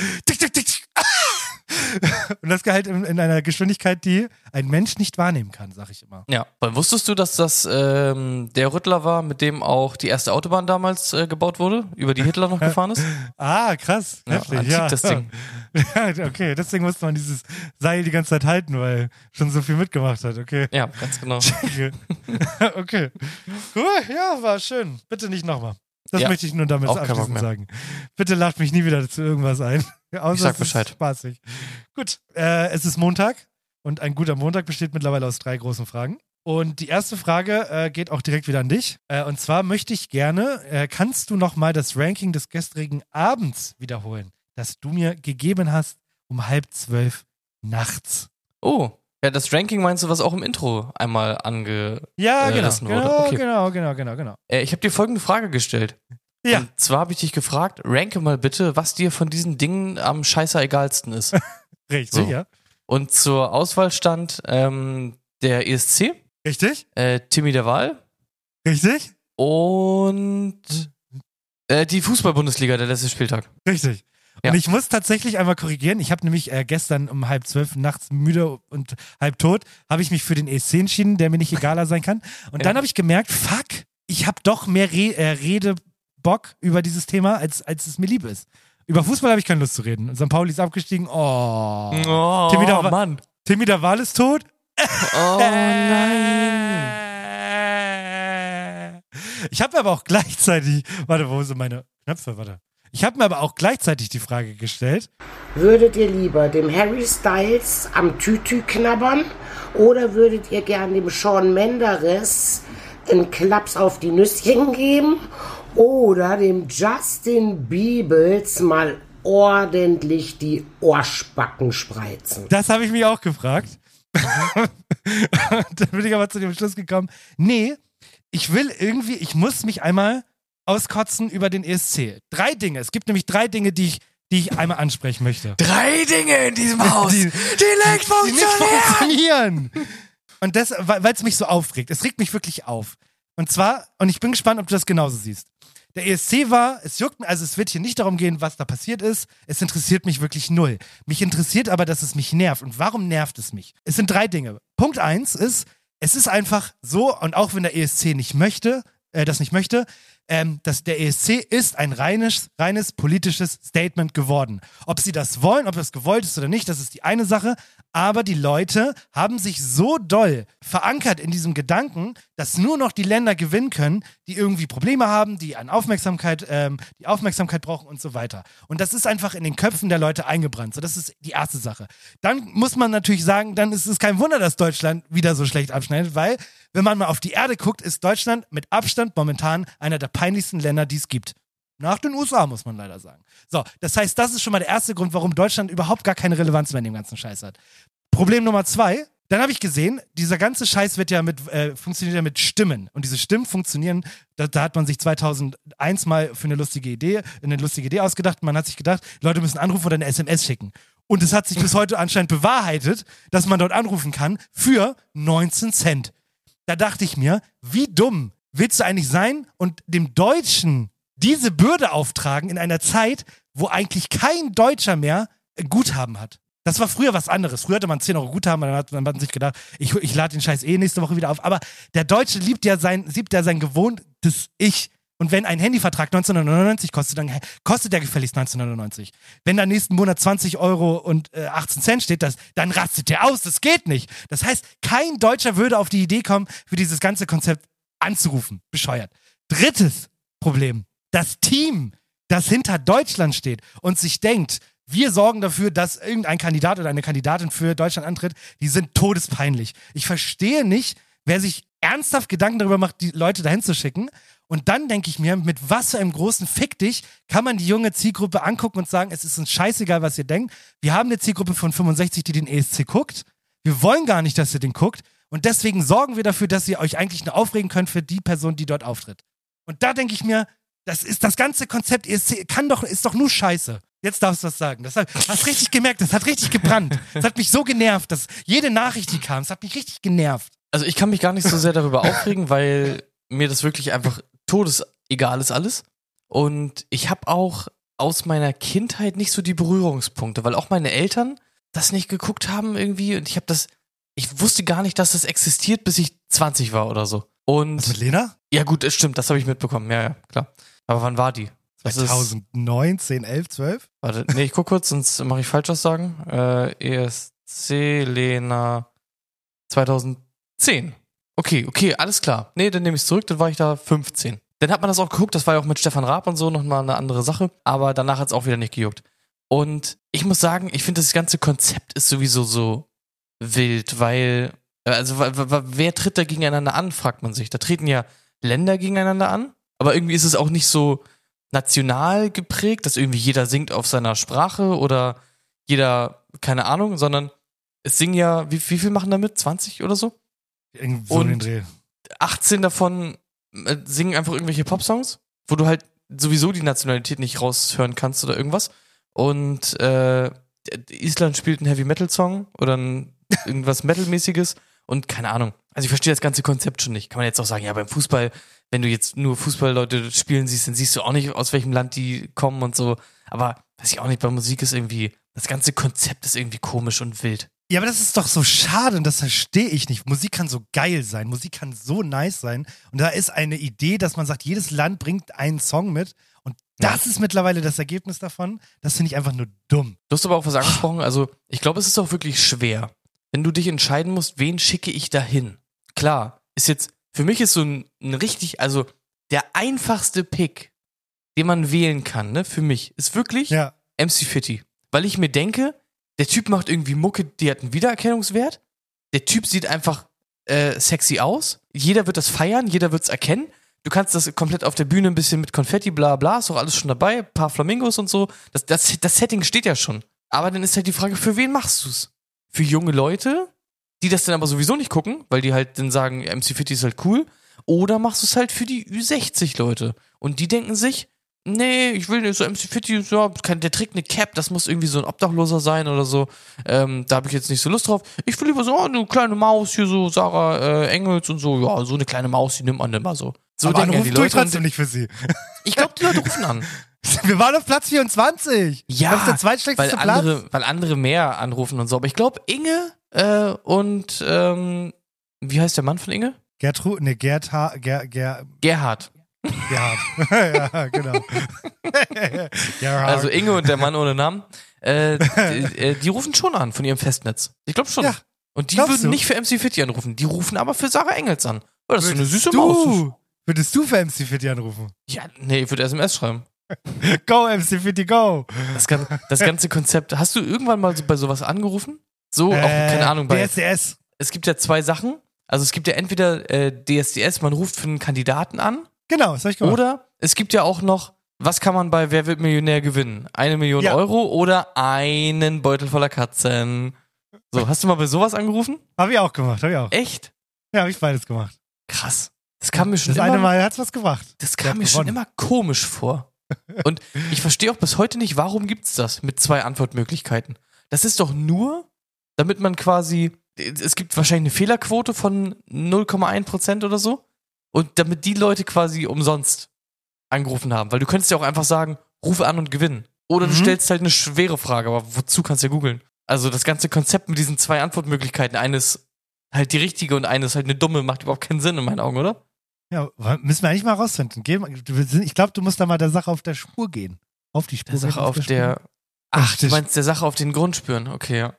Speaker 9: Und das halt in, in einer Geschwindigkeit, die ein Mensch nicht wahrnehmen kann, sag ich immer.
Speaker 1: Ja, weil wusstest du, dass das ähm, der Rüttler war, mit dem auch die erste Autobahn damals äh, gebaut wurde, über die Hitler noch gefahren ist?
Speaker 9: Ah, krass.
Speaker 1: Ja,
Speaker 9: Heftig,
Speaker 1: antik
Speaker 9: ja.
Speaker 1: das Ding.
Speaker 9: Ja, okay, deswegen musste man dieses Seil die ganze Zeit halten, weil schon so viel mitgemacht hat. Okay.
Speaker 1: Ja, ganz genau.
Speaker 9: Okay. Okay. Cool, ja, war schön. Bitte nicht nochmal. Das
Speaker 1: Ja,
Speaker 9: möchte ich nur damit
Speaker 1: auch kein Bock
Speaker 9: abschließend
Speaker 1: mehr.
Speaker 9: sagen. Bitte lacht mich nie wieder zu irgendwas ein. Außer
Speaker 1: Ich sag
Speaker 9: es
Speaker 1: Bescheid.
Speaker 9: Ist spaßig. Gut, äh, es ist Montag und ein guter Montag besteht mittlerweile aus drei großen Fragen. Und die erste Frage äh, geht auch direkt wieder an dich. Äh, und zwar möchte ich gerne, äh, kannst du nochmal das Ranking des gestrigen Abends wiederholen, das du mir gegeben hast um halb zwölf nachts?
Speaker 1: Oh, ja, das Ranking meinst du, was auch im Intro einmal angerissen
Speaker 9: Ja,
Speaker 1: äh,
Speaker 9: genau.
Speaker 1: rissen wurde?
Speaker 9: Genau,
Speaker 1: Okay.
Speaker 9: genau, genau, genau, genau.
Speaker 1: Äh, ich habe dir folgende Frage gestellt.
Speaker 9: Ja.
Speaker 1: Und zwar habe ich dich gefragt, ranke mal bitte, was dir von diesen Dingen am scheißer egalsten ist.
Speaker 9: Richtig,
Speaker 1: So.
Speaker 9: ja.
Speaker 1: Und zur Auswahl stand ähm, der E S C,
Speaker 9: Richtig,
Speaker 1: äh, Timmy der Wahl
Speaker 9: richtig,
Speaker 1: und äh, die Fußball-Bundesliga, der letzte Spieltag.
Speaker 9: richtig.
Speaker 1: Ja.
Speaker 9: Und ich muss tatsächlich einmal korrigieren. Ich habe nämlich äh, gestern um halb zwölf nachts müde und halb tot, habe ich mich für den E S C entschieden, der mir nicht egaler sein kann. Und
Speaker 1: Ja.
Speaker 9: dann habe ich gemerkt, fuck, ich habe doch mehr Re äh, Redebock über dieses Thema, als, als es mir lieb ist. Über Fußball habe ich keine Lust zu reden. Sankt Pauli ist abgestiegen. Oh.
Speaker 1: Oh,
Speaker 9: Timmy der Wa-
Speaker 1: Mann.
Speaker 9: Timmy der Wahl ist tot.
Speaker 1: Oh nein.
Speaker 9: Ich habe aber auch gleichzeitig, warte, wo sind meine Knöpfe, warte. Ich habe mir aber auch gleichzeitig die Frage gestellt.
Speaker 11: Würdet ihr lieber dem Harry Styles am Tütü knabbern oder würdet ihr gern dem Shawn Menderes einen Klaps auf die Nüsschen geben oder dem Justin Bieber mal ordentlich die Ohrspacken spreizen?
Speaker 9: Das habe ich mich auch gefragt. Dann bin ich aber zu dem Schluss gekommen, nee, ich will irgendwie, ich muss mich einmal auskotzen über den E S C. Drei Dinge. Es gibt nämlich drei Dinge, die ich, die ich einmal ansprechen möchte.
Speaker 1: Drei Dinge in diesem Haus, die, die nicht funktionieren. Die nicht funktionieren. Und das, weil es mich so aufregt. Es regt mich wirklich auf. Und zwar, und ich bin gespannt, ob du das genauso siehst. Der E S C war, es juckt mir, also es wird hier nicht darum gehen, was da passiert ist. Es interessiert mich wirklich null. Mich interessiert aber, dass es mich nervt. Und warum nervt es mich? Es sind drei Dinge. Punkt eins ist, es ist einfach so, und auch wenn der E S C nicht möchte, äh, das nicht möchte, ähm, dass der E S C ist ein reines, reines politisches Statement geworden. Ob sie das wollen, ob das gewollt ist oder nicht, das ist die eine Sache. Aber die Leute haben sich so doll verankert in diesem Gedanken, dass nur noch die Länder gewinnen können, die irgendwie Probleme haben, die an Aufmerksamkeit, ähm, die Aufmerksamkeit brauchen und so weiter. Und das ist einfach in den Köpfen der Leute eingebrannt. So, das ist die erste Sache. Dann muss man natürlich sagen, dann ist es kein Wunder, dass Deutschland wieder so schlecht abschneidet, weil, wenn man mal auf die Erde guckt, ist Deutschland mit Abstand momentan einer der peinlichsten Länder, die es gibt. Nach den U S A, muss man leider sagen. So, das heißt, das ist schon mal der erste Grund, warum Deutschland überhaupt gar keine Relevanz mehr in dem ganzen Scheiß hat. Problem Nummer zwei, dann habe ich gesehen, dieser ganze Scheiß wird ja mit, äh, funktioniert ja mit Stimmen. Und diese Stimmen funktionieren, da, da hat man sich zweitausendeins mal für eine lustige Idee, eine lustige Idee ausgedacht. Man hat sich gedacht, Leute müssen anrufen oder eine S M S schicken. Und es hat sich bis heute anscheinend bewahrheitet, dass man dort anrufen kann für neunzehn Cent. Da dachte ich mir, wie dumm willst du eigentlich sein und dem Deutschen diese Bürde auftragen in einer Zeit, wo eigentlich kein Deutscher mehr Guthaben hat. Das war früher was anderes. Früher hatte man zehn Euro Guthaben, dann hat, dann hat man sich gedacht, ich, ich lade den Scheiß eh nächste Woche wieder auf. Aber der Deutsche liebt ja sein, liebt ja sein gewohntes Ich. Und wenn ein Handyvertrag neunzehnhundertneunundneunzig kostet, dann kostet der gefälligst neunzehnhundertneunundneunzig. Wenn da nächsten Monat zwanzig Euro und äh, achtzehn Cent steht, das, dann rastet der aus. Das geht nicht. Das heißt, kein Deutscher würde auf die Idee kommen, für dieses ganze Konzept anzurufen. Bescheuert. Drittes Problem. Das Team, das hinter Deutschland steht und sich denkt, wir sorgen dafür, dass irgendein Kandidat oder eine Kandidatin für Deutschland antritt, die sind todespeinlich. Ich verstehe nicht, wer sich ernsthaft Gedanken darüber macht, die Leute dahin zu schicken. Und dann denke ich mir, mit was für einem großen Fick dich kann man die junge Zielgruppe angucken und sagen, es ist uns scheißegal, was ihr denkt. Wir haben eine Zielgruppe von fünfundsechzig, die den E S C guckt. Wir wollen gar nicht, dass ihr den guckt. Und deswegen sorgen wir dafür, dass ihr euch eigentlich nur aufregen könnt für die Person, die dort auftritt. Und da denke ich mir, das ist das ganze Konzept E S C, kann doch, ist doch nur Scheiße. Jetzt darfst du was sagen. Das hat, hast richtig gemerkt, das hat richtig gebrannt. Das hat mich so genervt, dass jede Nachricht, die kam, das hat mich richtig genervt. Also ich kann mich gar nicht so sehr darüber aufregen, weil mir das wirklich einfach todesegal ist alles. Und ich habe auch aus meiner Kindheit nicht so die Berührungspunkte, weil auch meine Eltern das nicht geguckt haben irgendwie. Und ich habe das, ich wusste gar nicht, dass das existiert, bis ich zwanzig war oder so. Und
Speaker 9: was mit Lena?
Speaker 1: Ja gut, das stimmt, das habe ich mitbekommen, ja, ja, klar. Aber wann war die?
Speaker 9: zweitausendneun, zehn, elf, zwölf?
Speaker 1: Warte, nee, ich guck kurz, sonst mache ich falsch was sagen. Äh, E S C Lena zweitausendzehn. Okay, okay, alles klar. Nee, dann nehme ich es zurück, dann war ich da fünfzehn. Dann hat man das auch geguckt, das war ja auch mit Stefan Raab und so nochmal eine andere Sache. Aber danach hat es auch wieder nicht gejuckt. Und ich muss sagen, ich finde, das ganze Konzept ist sowieso so wild, weil, also wer tritt da gegeneinander an, fragt man sich. Da treten ja Länder gegeneinander an, aber irgendwie ist es auch nicht so national geprägt, dass irgendwie jeder singt auf seiner Sprache oder jeder, keine Ahnung, sondern es singen ja, wie, wie viel machen damit? zwanzig oder so?
Speaker 9: Irgendwie so in den Dreh.
Speaker 1: achtzehn davon äh, singen einfach irgendwelche Popsongs, wo du halt sowieso die Nationalität nicht raushören kannst oder irgendwas. Und äh, Island spielt einen Heavy-Metal-Song oder ein, irgendwas Metal-mäßiges und keine Ahnung. Also ich verstehe das ganze Konzept schon nicht. Kann man jetzt auch sagen, ja, beim Fußball, wenn du jetzt nur Fußballleute spielen siehst, dann siehst du auch nicht, aus welchem Land die kommen und so. Aber weiß ich auch nicht, bei Musik ist irgendwie, das ganze Konzept ist irgendwie komisch und wild.
Speaker 9: Ja, aber das ist doch so schade und das verstehe ich nicht. Musik kann so geil sein, Musik kann so nice sein. Und da ist eine Idee, dass man sagt, jedes Land bringt einen Song mit. Und das ist mittlerweile das Ergebnis davon. Das finde ich einfach nur dumm.
Speaker 1: Du hast aber auch was angesprochen, also ich glaube, es ist auch wirklich schwer, wenn du dich entscheiden musst, wen schicke ich da hin. Klar, ist jetzt, für mich ist so ein, ein richtig, also der einfachste Pick, den man wählen kann, ne, für mich, ist wirklich
Speaker 9: Ja.
Speaker 1: M C Fitti. Weil ich mir denke, der Typ macht irgendwie Mucke, die hat einen Wiedererkennungswert. Der Typ sieht einfach äh, sexy aus. Jeder wird das feiern, jeder wird es erkennen. Du kannst das komplett auf der Bühne ein bisschen mit Konfetti, bla bla, ist auch alles schon dabei, ein paar Flamingos und so. Das, das, das Setting steht ja schon. Aber dann ist halt die Frage, für wen machst du's? Für junge Leute, die das dann aber sowieso nicht gucken, weil die halt dann sagen, M C Fitti ist halt cool. Oder machst du es halt für die Ü sechzig Leute? Und die denken sich, nee, ich will nicht so M C Fitti, ja, kann, der trägt eine Cap, das muss irgendwie so ein Obdachloser sein oder so. Ähm, da habe ich jetzt nicht so Lust drauf. Ich will lieber so, oh, eine kleine Maus hier, so Sarah äh, Engels und so. Ja, so eine kleine Maus, die nimmt man immer so. So
Speaker 9: Aber
Speaker 1: denken ja die
Speaker 9: anrufen tue ich
Speaker 1: Leute.
Speaker 9: trotzdem nicht für sie.
Speaker 1: Ich glaube, die Leute rufen an.
Speaker 9: Wir waren auf Platz vierundzwanzig.
Speaker 1: Ja,
Speaker 9: das ist der
Speaker 1: weil
Speaker 9: zweitschlechteste Platz.
Speaker 1: andere, weil andere mehr anrufen und so. Aber ich glaube, Inge äh, und, ähm, wie heißt der Mann von Inge?
Speaker 9: Gertrud, ne, Gerd, ha, Ger, Ger,
Speaker 1: Gerhard.
Speaker 9: Gerhard. Ja, genau. Gerhard.
Speaker 1: Also Inge und der Mann ohne Namen, äh, die, äh, die rufen schon an von ihrem Festnetz. Ich glaube schon.
Speaker 9: Ja,
Speaker 1: und die
Speaker 9: glaubst
Speaker 1: würden
Speaker 9: du?
Speaker 1: nicht für M C Fitti anrufen. Die rufen aber für Sarah Engels an. Oh, das ist so eine süße
Speaker 9: du,
Speaker 1: Maus.
Speaker 9: Würdest du für M C Fitti anrufen?
Speaker 1: Ja, nee, ich würde S M S schreiben.
Speaker 9: Go, M C Fitti, go.
Speaker 1: Das, gan- das ganze Konzept. Hast du irgendwann mal so bei sowas angerufen? So, auch,
Speaker 9: Äh,
Speaker 1: keine Ahnung, bei.
Speaker 9: D S D S.
Speaker 1: Es gibt ja zwei Sachen. Also es gibt ja entweder äh, D S D S, man ruft für einen Kandidaten an.
Speaker 9: Genau, das hab ich gemacht.
Speaker 1: Oder es gibt ja auch noch, was kann man bei Wer wird Millionär gewinnen? Eine Million
Speaker 9: Ja.
Speaker 1: Euro oder einen Beutel voller Katzen. So, hast du mal bei sowas angerufen?
Speaker 9: Hab ich auch gemacht, hab ich auch.
Speaker 1: Echt?
Speaker 9: Ja, hab ich beides gemacht.
Speaker 1: Krass. Das kam mir schon
Speaker 9: Das
Speaker 1: immer,
Speaker 9: eine Mal hat's was gebracht.
Speaker 1: das
Speaker 9: Der
Speaker 1: kam
Speaker 9: hat
Speaker 1: mir schon
Speaker 9: gewonnen.
Speaker 1: immer komisch vor. Und ich verstehe auch bis heute nicht, warum gibt's das mit zwei Antwortmöglichkeiten. Das ist doch nur, damit man quasi, es gibt wahrscheinlich eine Fehlerquote von null Komma eins Prozent oder so. Und damit die Leute quasi umsonst angerufen haben. Weil du könntest ja auch einfach sagen, rufe an und gewinn. Oder du
Speaker 9: Mhm.
Speaker 1: stellst halt eine schwere Frage, aber wozu kannst du ja googeln? Also das ganze Konzept mit diesen zwei Antwortmöglichkeiten, eines halt die richtige und eines halt eine dumme, macht überhaupt keinen Sinn in meinen Augen, oder?
Speaker 9: Ja, müssen wir eigentlich mal rausfinden. Geh mal- du- Ich glaube, du musst da mal der Sache auf der Spur gehen. Auf die Spur.
Speaker 1: Der Sache
Speaker 9: gehen,
Speaker 1: auf
Speaker 9: Spur.
Speaker 1: der. Ach, du
Speaker 9: das-
Speaker 1: meinst der Sache auf den Grund spüren. Okay, ja.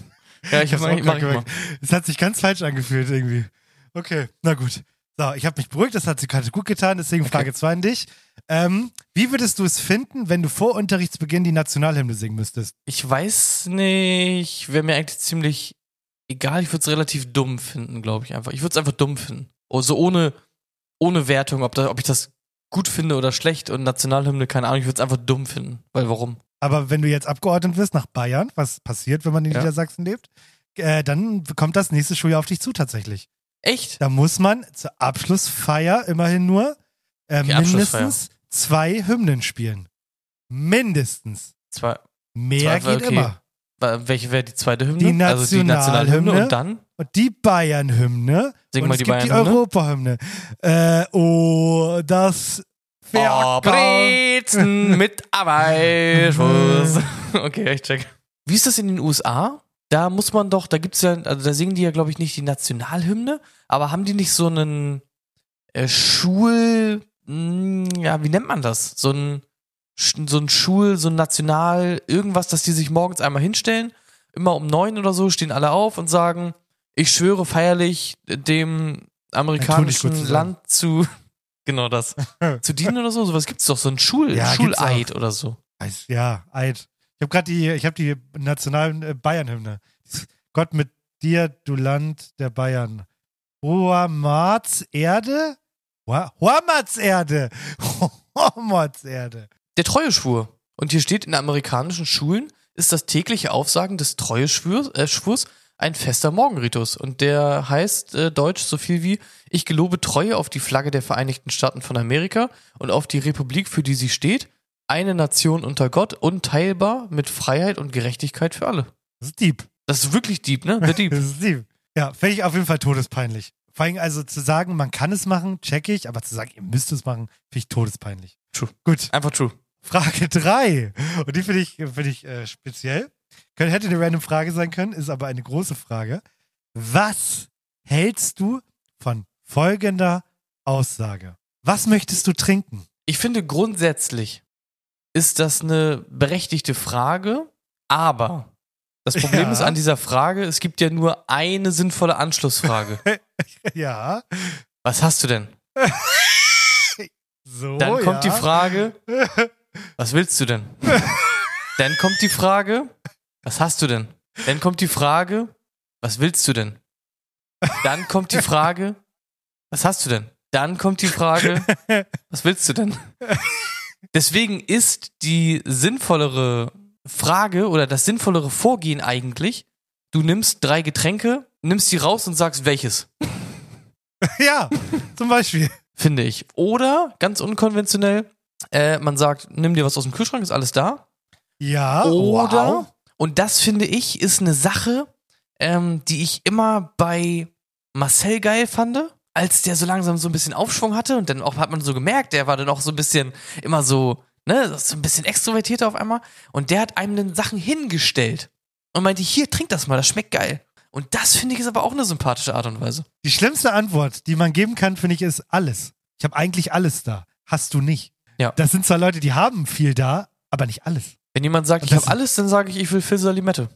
Speaker 1: Ja, ich
Speaker 9: hab's
Speaker 1: mach,
Speaker 9: auch
Speaker 1: mach
Speaker 9: grad
Speaker 1: ich mal.
Speaker 9: gemerkt. Es hat sich ganz falsch angefühlt irgendwie. Okay, na gut. So, ich habe mich beruhigt, das hat sie gerade gut getan, deswegen
Speaker 1: Okay.
Speaker 9: Frage zwei an dich. Ähm, wie würdest du es finden, wenn du vor Unterrichtsbeginn die Nationalhymne singen müsstest?
Speaker 1: Ich weiß nicht, wäre mir eigentlich ziemlich egal. Ich würde es relativ dumm finden, glaube ich einfach. Ich würde es einfach dumm finden. Also ohne, ohne Wertung, ob, da, ob ich das gut finde oder schlecht und Nationalhymne, keine Ahnung, ich würde es einfach dumm finden. Weil warum?
Speaker 9: Aber wenn du jetzt abgeordnet wirst nach Bayern, was passiert, wenn man in
Speaker 1: Ja.
Speaker 9: Niedersachsen lebt, äh, dann kommt das nächste Schuljahr auf dich zu tatsächlich.
Speaker 1: Echt?
Speaker 9: Da muss man zur Abschlussfeier immerhin nur äh,
Speaker 1: Okay, Abschlussfeier.
Speaker 9: mindestens zwei Hymnen spielen. Mindestens.
Speaker 1: Zwei,
Speaker 9: Mehr
Speaker 1: zwei,
Speaker 9: geht
Speaker 1: okay.
Speaker 9: immer.
Speaker 1: Wa- Welche wäre die zweite Hymne?
Speaker 9: Die
Speaker 1: Also die Nationalhymne
Speaker 9: Nationalhymne.
Speaker 1: und dann?
Speaker 9: Und die Bayern-Hymne.
Speaker 1: Sing
Speaker 9: und
Speaker 1: mal
Speaker 9: es
Speaker 1: die
Speaker 9: gibt die
Speaker 1: Bayern-Hymne.
Speaker 9: Europahymne. Äh, oh, das
Speaker 1: Oh,
Speaker 9: Ferkel.
Speaker 1: Brezen mit Weißwurst. Okay, ich check. Wie ist das in den U S A? Da muss man doch, da gibt's ja, also da singen die ja, glaube ich, nicht die Nationalhymne, aber haben die nicht so einen äh, Schul, mh, ja, wie nennt man das? So ein, Sch- so ein Schul, so ein National, irgendwas, dass die sich morgens einmal hinstellen, immer um neun oder so, stehen alle auf und sagen, ich schwöre feierlich dem amerikanischen
Speaker 9: zusammen.
Speaker 1: Land zu, genau das, zu dienen oder so. Sowas gibt's doch, so ein Schul,
Speaker 9: Ja, gibt's
Speaker 1: Schuleid oder so.
Speaker 9: Weiß- Ja, Eid. Ich habe gerade die, ich habe die nationalen äh, Bayern-Hymne. Gott mit dir, du Land der Bayern. Hoamats Erde? Hoa- Hoamats Erde. Hoamats Erde.
Speaker 1: Der Treueschwur. Und hier steht, in amerikanischen Schulen ist das tägliche Aufsagen des Treueschwurs äh, Schwurs ein fester Morgenritus. Und der heißt äh, deutsch so viel wie, ich gelobe Treue auf die Flagge der Vereinigten Staaten von Amerika und auf die Republik, für die sie steht, eine Nation unter Gott, unteilbar mit Freiheit und Gerechtigkeit für alle.
Speaker 9: Das ist deep.
Speaker 1: Das ist wirklich deep, ne? Der Deep.
Speaker 9: Das ist deep. Ja, fände ich auf jeden Fall todespeinlich. Vor allem also zu sagen, man kann es machen, check ich, aber zu sagen, ihr müsst es machen, finde ich todespeinlich.
Speaker 1: True.
Speaker 9: Gut.
Speaker 1: Einfach true.
Speaker 9: Frage drei. Und die finde ich, find ich äh, speziell. Kön- hätte eine random Frage sein können, ist aber eine große Frage. Was hältst du von folgender Aussage? Was möchtest du trinken?
Speaker 1: Ich finde grundsätzlich ist das eine berechtigte Frage, aber das Problem
Speaker 9: Ja.
Speaker 1: ist an dieser Frage, es gibt ja nur eine sinnvolle Anschlussfrage.
Speaker 9: Ja.
Speaker 1: Was hast du denn?
Speaker 9: So,
Speaker 1: Dann kommt
Speaker 9: ja.
Speaker 1: die Frage, was willst du denn? Dann kommt die Frage, was hast du denn? Dann kommt die Frage, was willst du denn? Dann kommt die Frage, was hast du denn? Dann kommt die Frage, was willst du denn? Deswegen ist die sinnvollere Frage oder das sinnvollere Vorgehen eigentlich, du nimmst drei Getränke, nimmst die raus und sagst, welches.
Speaker 9: Ja, zum Beispiel.
Speaker 1: Finde ich. Oder, ganz unkonventionell, äh, man sagt, nimm dir was aus dem Kühlschrank, ist alles da.
Speaker 9: Ja,
Speaker 1: Oder,
Speaker 9: wow.
Speaker 1: und das finde ich, ist eine Sache, ähm, die ich immer bei Marcel geil fand, als der so langsam so ein bisschen Aufschwung hatte und dann auch hat man so gemerkt, der war dann auch so ein bisschen immer so, ne, so ein bisschen extrovertierter auf einmal und der hat einem dann Sachen hingestellt und meinte, hier, trink das mal, das schmeckt geil. Und das finde ich ist aber auch eine sympathische Art und Weise.
Speaker 9: Die schlimmste Antwort, die man geben kann, finde ich, ist alles. Ich habe eigentlich alles da. Hast du nicht.
Speaker 1: Ja.
Speaker 9: Das sind zwar Leute, die haben viel da, aber nicht alles.
Speaker 1: Wenn jemand sagt, ich habe alles, dann sage ich, ich will Filzer Limette.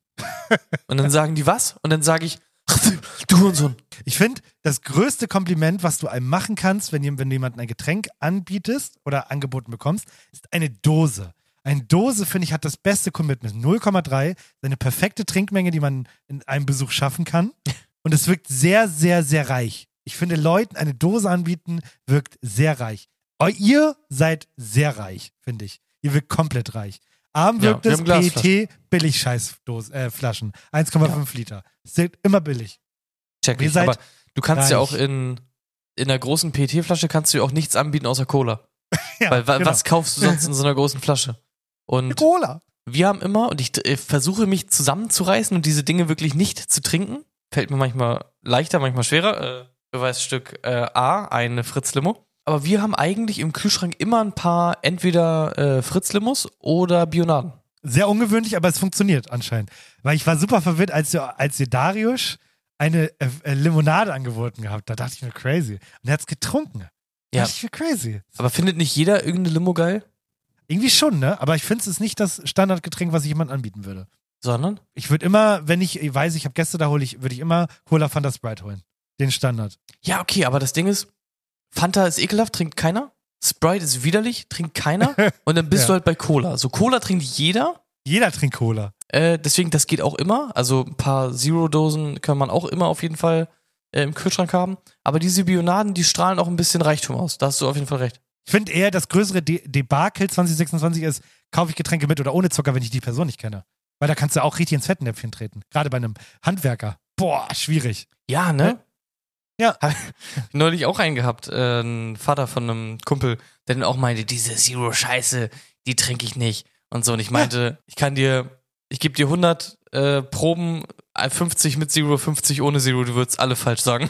Speaker 1: Und dann sagen die was? Und dann sage ich, du Hurensohn.
Speaker 9: Ich finde, das größte Kompliment, was du einem machen kannst, wenn, wenn du jemandem ein Getränk anbietest oder angeboten bekommst, ist eine Dose. Eine Dose, finde ich, hat das beste Commitment. null Komma drei, eine perfekte Trinkmenge, die man in einem Besuch schaffen kann. Und es wirkt sehr, sehr, sehr reich. Ich finde, Leuten eine Dose anbieten, wirkt sehr reich. Oh, ihr seid sehr reich, finde ich. Ihr wirkt komplett reich. Arm wirkt
Speaker 1: Ja,
Speaker 9: es
Speaker 1: wir haben
Speaker 9: P E T Billig-Scheiß-Flaschen. Äh, eins Komma fünf Liter. Sind immer billig.
Speaker 1: Check
Speaker 9: Ihr
Speaker 1: ich.
Speaker 9: seid
Speaker 1: Aber du kannst
Speaker 9: reich.
Speaker 1: ja auch in, in einer großen P E T-Flasche kannst du ja auch nichts anbieten außer Cola.
Speaker 9: Ja,
Speaker 1: Weil wa-
Speaker 9: genau.
Speaker 1: was kaufst du sonst in so einer großen Flasche? Und
Speaker 9: Cola.
Speaker 1: wir haben immer, und ich äh, versuche mich zusammenzureißen und diese Dinge wirklich nicht zu trinken. Fällt mir manchmal leichter, manchmal schwerer. Äh, Beweisstück äh, A, eine Fritz-Limo. Aber wir haben eigentlich im Kühlschrank immer ein paar entweder äh, Fritz-Limos oder Bionaden.
Speaker 9: Sehr ungewöhnlich, aber es funktioniert anscheinend. Weil ich war super verwirrt, als ihr, als ihr Darius eine äh, äh, Limonade angeboten gehabt. Da dachte ich mir, crazy. Und er hat's getrunken. Da
Speaker 1: Ja.
Speaker 9: dachte ich mir, crazy.
Speaker 1: Aber findet nicht jeder irgendeine Limo geil?
Speaker 9: Irgendwie schon, ne? Aber ich finde, es ist nicht das Standardgetränk, was ich jemandem anbieten würde.
Speaker 1: Sondern?
Speaker 9: Ich würde immer, wenn ich weiß, ich habe Gäste, da hole ich, würde ich immer Cola Fanta Sprite holen. Den Standard.
Speaker 1: Ja, okay, aber das Ding ist, Fanta ist ekelhaft, trinkt keiner. Sprite ist widerlich, trinkt keiner. Und dann bist
Speaker 9: Ja.
Speaker 1: du halt bei Cola. So, Cola trinkt jeder.
Speaker 9: Jeder trinkt Cola.
Speaker 1: Äh, deswegen, das geht auch immer. Also ein paar Zero-Dosen kann man auch immer auf jeden Fall äh, im Kühlschrank haben. Aber diese Bionaden, die strahlen auch ein bisschen Reichtum aus. Da hast du auf jeden Fall recht.
Speaker 9: Ich finde eher, das größere De- Debakel zwanzig sechsundzwanzig ist, kaufe ich Getränke mit oder ohne Zucker, wenn ich die Person nicht kenne. Weil da kannst du auch richtig ins Fettnäpfchen treten. Gerade bei einem Handwerker. Boah, schwierig.
Speaker 1: Ja, ne?
Speaker 9: Ja.
Speaker 1: Hab ich neulich auch einen gehabt. Äh, ein Vater von einem Kumpel, der dann auch meinte, diese Zero-Scheiße, die trinke ich nicht. Und so. Und ich meinte, ich kann dir, ich gebe dir hundert äh, Proben, fünfzig mit Zero, fünfzig ohne Zero, du würdest alle falsch sagen.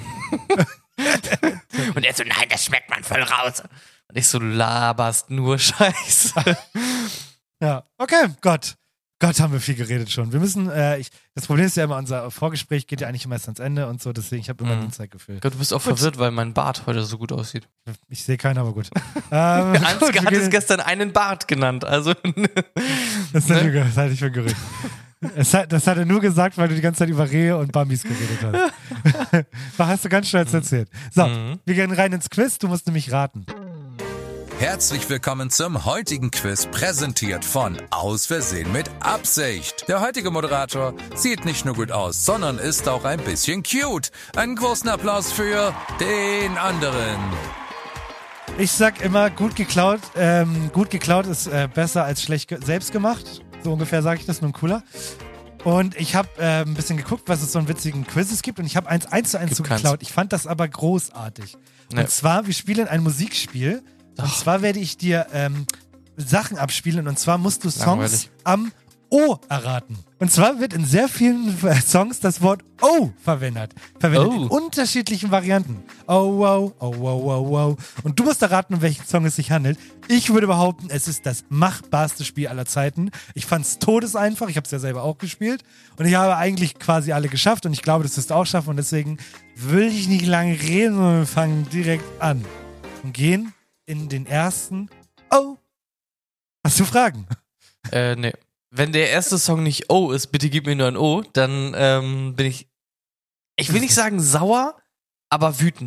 Speaker 1: Und er so, nein, das schmeckt man voll raus. Und ich so, laberst nur Scheiße.
Speaker 9: Ja, okay, Gott. Gott, haben wir viel geredet schon. Wir müssen, äh, ich, das Problem ist ja immer, unser Vorgespräch geht ja eigentlich meist ans Ende und so, deswegen, ich habe immer
Speaker 1: Mhm.
Speaker 9: ein Zeitgefühl.
Speaker 1: Gott, du bist auch
Speaker 9: Gut.
Speaker 1: verwirrt, weil mein Bart heute so gut aussieht.
Speaker 9: Ich sehe keinen, aber gut. ähm,
Speaker 1: Ansgar
Speaker 9: gut, wir
Speaker 1: hat es
Speaker 9: gehen-
Speaker 1: gestern einen Bart genannt, also.
Speaker 9: Das ist eine Lüge, das halte ich für ein Gerücht. Es hat, das hat er nur gesagt, weil du die ganze Zeit über Rehe und Bambis geredet hast. Das hast du ganz stolz erzählt. So,
Speaker 1: Mhm.
Speaker 9: wir gehen rein ins Quiz, du musst nämlich raten.
Speaker 12: Herzlich willkommen zum heutigen Quiz, präsentiert von Aus Versehen mit Absicht. Der heutige Moderator sieht nicht nur gut aus, sondern ist auch ein bisschen cute. Einen großen Applaus für den anderen.
Speaker 9: Ich sag immer, gut geklaut, ähm, gut geklaut ist äh, besser als schlecht ge- selbst gemacht. So ungefähr sage ich das, nur ein cooler. Und ich habe äh, ein bisschen geguckt, was es so einen witzigen Quizzes gibt und ich habe eins eins zu eins
Speaker 1: Gibt
Speaker 9: so
Speaker 1: keins.
Speaker 9: geklaut. Ich fand das aber großartig.
Speaker 1: Nee.
Speaker 9: Und zwar, wir spielen ein Musikspiel und zwar werde ich dir ähm, Sachen abspielen und zwar musst du Songs
Speaker 1: Langweilig.
Speaker 9: am O erraten. Und zwar wird in sehr vielen äh, Songs das Wort O verwendet. Verwendet
Speaker 1: Oh.
Speaker 9: in unterschiedlichen Varianten. Oh, wow, oh, wow, wow, wow. Und du musst erraten, um welchen Song es sich handelt. Ich würde behaupten, es ist das machbarste Spiel aller Zeiten. Ich fand es todeseinfach. Ich habe es ja selber auch gespielt. Und ich habe eigentlich quasi alle geschafft. Und ich glaube, das wirst du auch schaffen. Und deswegen will ich nicht lange reden, sondern wir fangen direkt an. Und gehen in den ersten Oh. Hast du Fragen?
Speaker 1: Äh, nee. Wenn der erste Song nicht O ist, bitte gib mir nur ein O, dann ähm, bin ich, ich will nicht sagen sauer, aber wütend.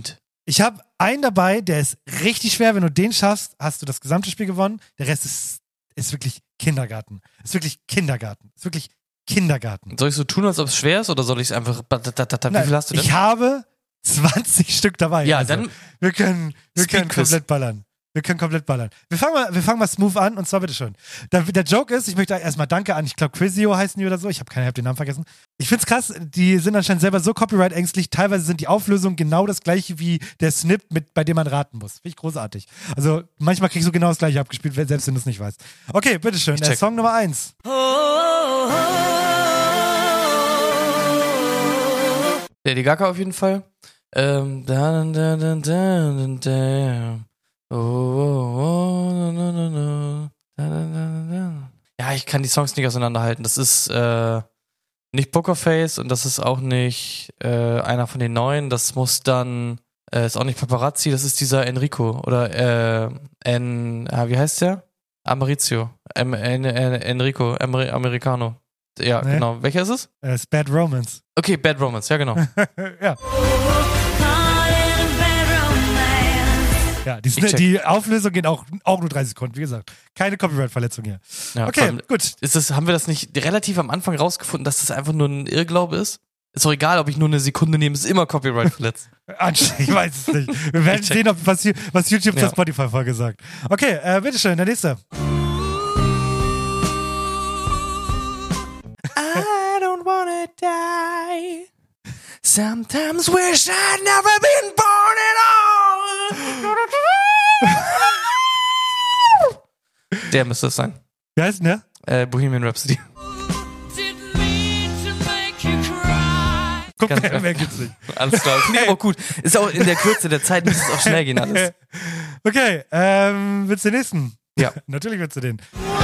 Speaker 9: Ich habe einen dabei, der ist richtig schwer. Wenn du den schaffst, hast du das gesamte Spiel gewonnen. Der Rest ist, ist wirklich Kindergarten. Ist wirklich Kindergarten. Ist wirklich Kindergarten.
Speaker 1: Soll ich so tun, als ob es schwer ist, oder soll ich es einfach... Wie viel hast du denn?
Speaker 9: Ich habe zwanzig Stück dabei.
Speaker 1: Ja,
Speaker 9: also,
Speaker 1: dann...
Speaker 9: Wir können, wir können
Speaker 1: Speedquiz.
Speaker 9: komplett ballern. Wir können komplett ballern. Wir fangen mal, wir fangen mal smooth an, und zwar bitteschön. Der, der Joke ist, ich möchte erstmal Danke an, ich glaube Quizio heißen die oder so, ich habe keine, ich habe den Namen vergessen. Ich find's krass, die sind anscheinend selber so copyright-ängstlich, teilweise sind die Auflösungen genau das gleiche wie der Snip, mit, bei dem man raten muss. Finde ich großartig. Also manchmal kriegst du genau das gleiche abgespielt, selbst wenn du es nicht weißt. Okay, bitteschön, der Song Nummer eins.
Speaker 1: Lady Gaga auf jeden Fall. Ähm, da, da, da, da, da, da. Oh, oh, oh, no, no, no, no. Da, da, da, da. Ja, ich kann die Songs nicht auseinanderhalten. Das ist äh, nicht Pokerface und das ist auch nicht äh, einer von den neuen. Das muss dann, äh, ist auch nicht Paparazzi, das ist dieser Enrico oder äh, en, ah, wie heißt der? Amarizio. Em, en, en, Enrico, Amer, Americano. Ja,
Speaker 9: Nee.
Speaker 1: genau. Welcher ist es?
Speaker 9: Es ist Bad Romance.
Speaker 1: Okay, Bad Romance, ja genau.
Speaker 9: ja. Ja, die,
Speaker 1: Ich check.
Speaker 9: die Auflösung geht auch, auch nur dreißig Sekunden, wie gesagt. Keine Copyright-Verletzung hier.
Speaker 1: Ja,
Speaker 9: Okay,
Speaker 1: vor allem,
Speaker 9: gut.
Speaker 1: Ist das, haben wir das nicht relativ am Anfang rausgefunden, dass das einfach nur ein Irrglaube ist? Ist doch egal, ob ich nur eine Sekunde nehme, ist immer Copyright verletzt.
Speaker 9: Ich weiß es nicht. Wir werden
Speaker 1: Ich check.
Speaker 9: sehen, ob, was, was YouTube
Speaker 1: Ja.
Speaker 9: zur Spotify-Folge sagt. Okay, äh, bitteschön, der nächste.
Speaker 1: I don't wanna die. Sometimes wish I'd never been born at all. Der müsste es sein.
Speaker 9: Wie heißt denn der?
Speaker 1: Äh, Bohemian Rhapsody.
Speaker 9: Guck
Speaker 1: Ganz
Speaker 9: mal,
Speaker 1: klar.
Speaker 9: mehr gibt's nicht.
Speaker 1: Alles klar. Finde ich auch gut. Ist auch in der Kürze der Zeit, muss es auch schnell gehen alles.
Speaker 9: Okay, ähm, willst du den nächsten?
Speaker 1: Ja.
Speaker 9: Natürlich willst du den.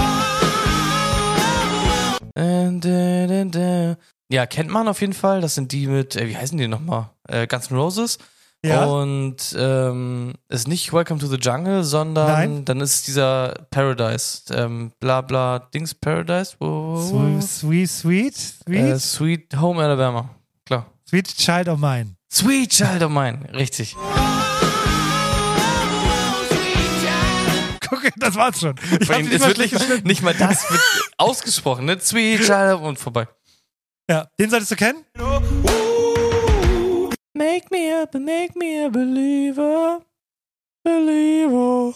Speaker 1: Ja, kennt man auf jeden Fall. Das sind die mit, äh, wie heißen die nochmal? Äh, Guns N' Roses.
Speaker 9: Ja.
Speaker 1: Und ähm, ist nicht Welcome to the Jungle, sondern
Speaker 9: Nein.
Speaker 1: dann ist dieser Paradise. Ähm, bla bla Dings Paradise. Wo,
Speaker 9: Sweet, sweet, sweet, sweet,
Speaker 1: äh, Sweet Home Alabama. Klar.
Speaker 9: sweet Child of Mine.
Speaker 1: Sweet Child of Mine. Richtig.
Speaker 9: Guck, das war's schon. Ich
Speaker 1: Vor
Speaker 9: hab
Speaker 1: allem,
Speaker 9: nicht
Speaker 1: es
Speaker 9: mal
Speaker 1: wird
Speaker 9: schlecht
Speaker 1: nicht,
Speaker 9: verstanden.
Speaker 1: nicht mal das wird ausgesprochen, ne? Sweet Child of und vorbei.
Speaker 9: Ja, den solltest du kennen?
Speaker 1: Make me up and make me a believer. Believer.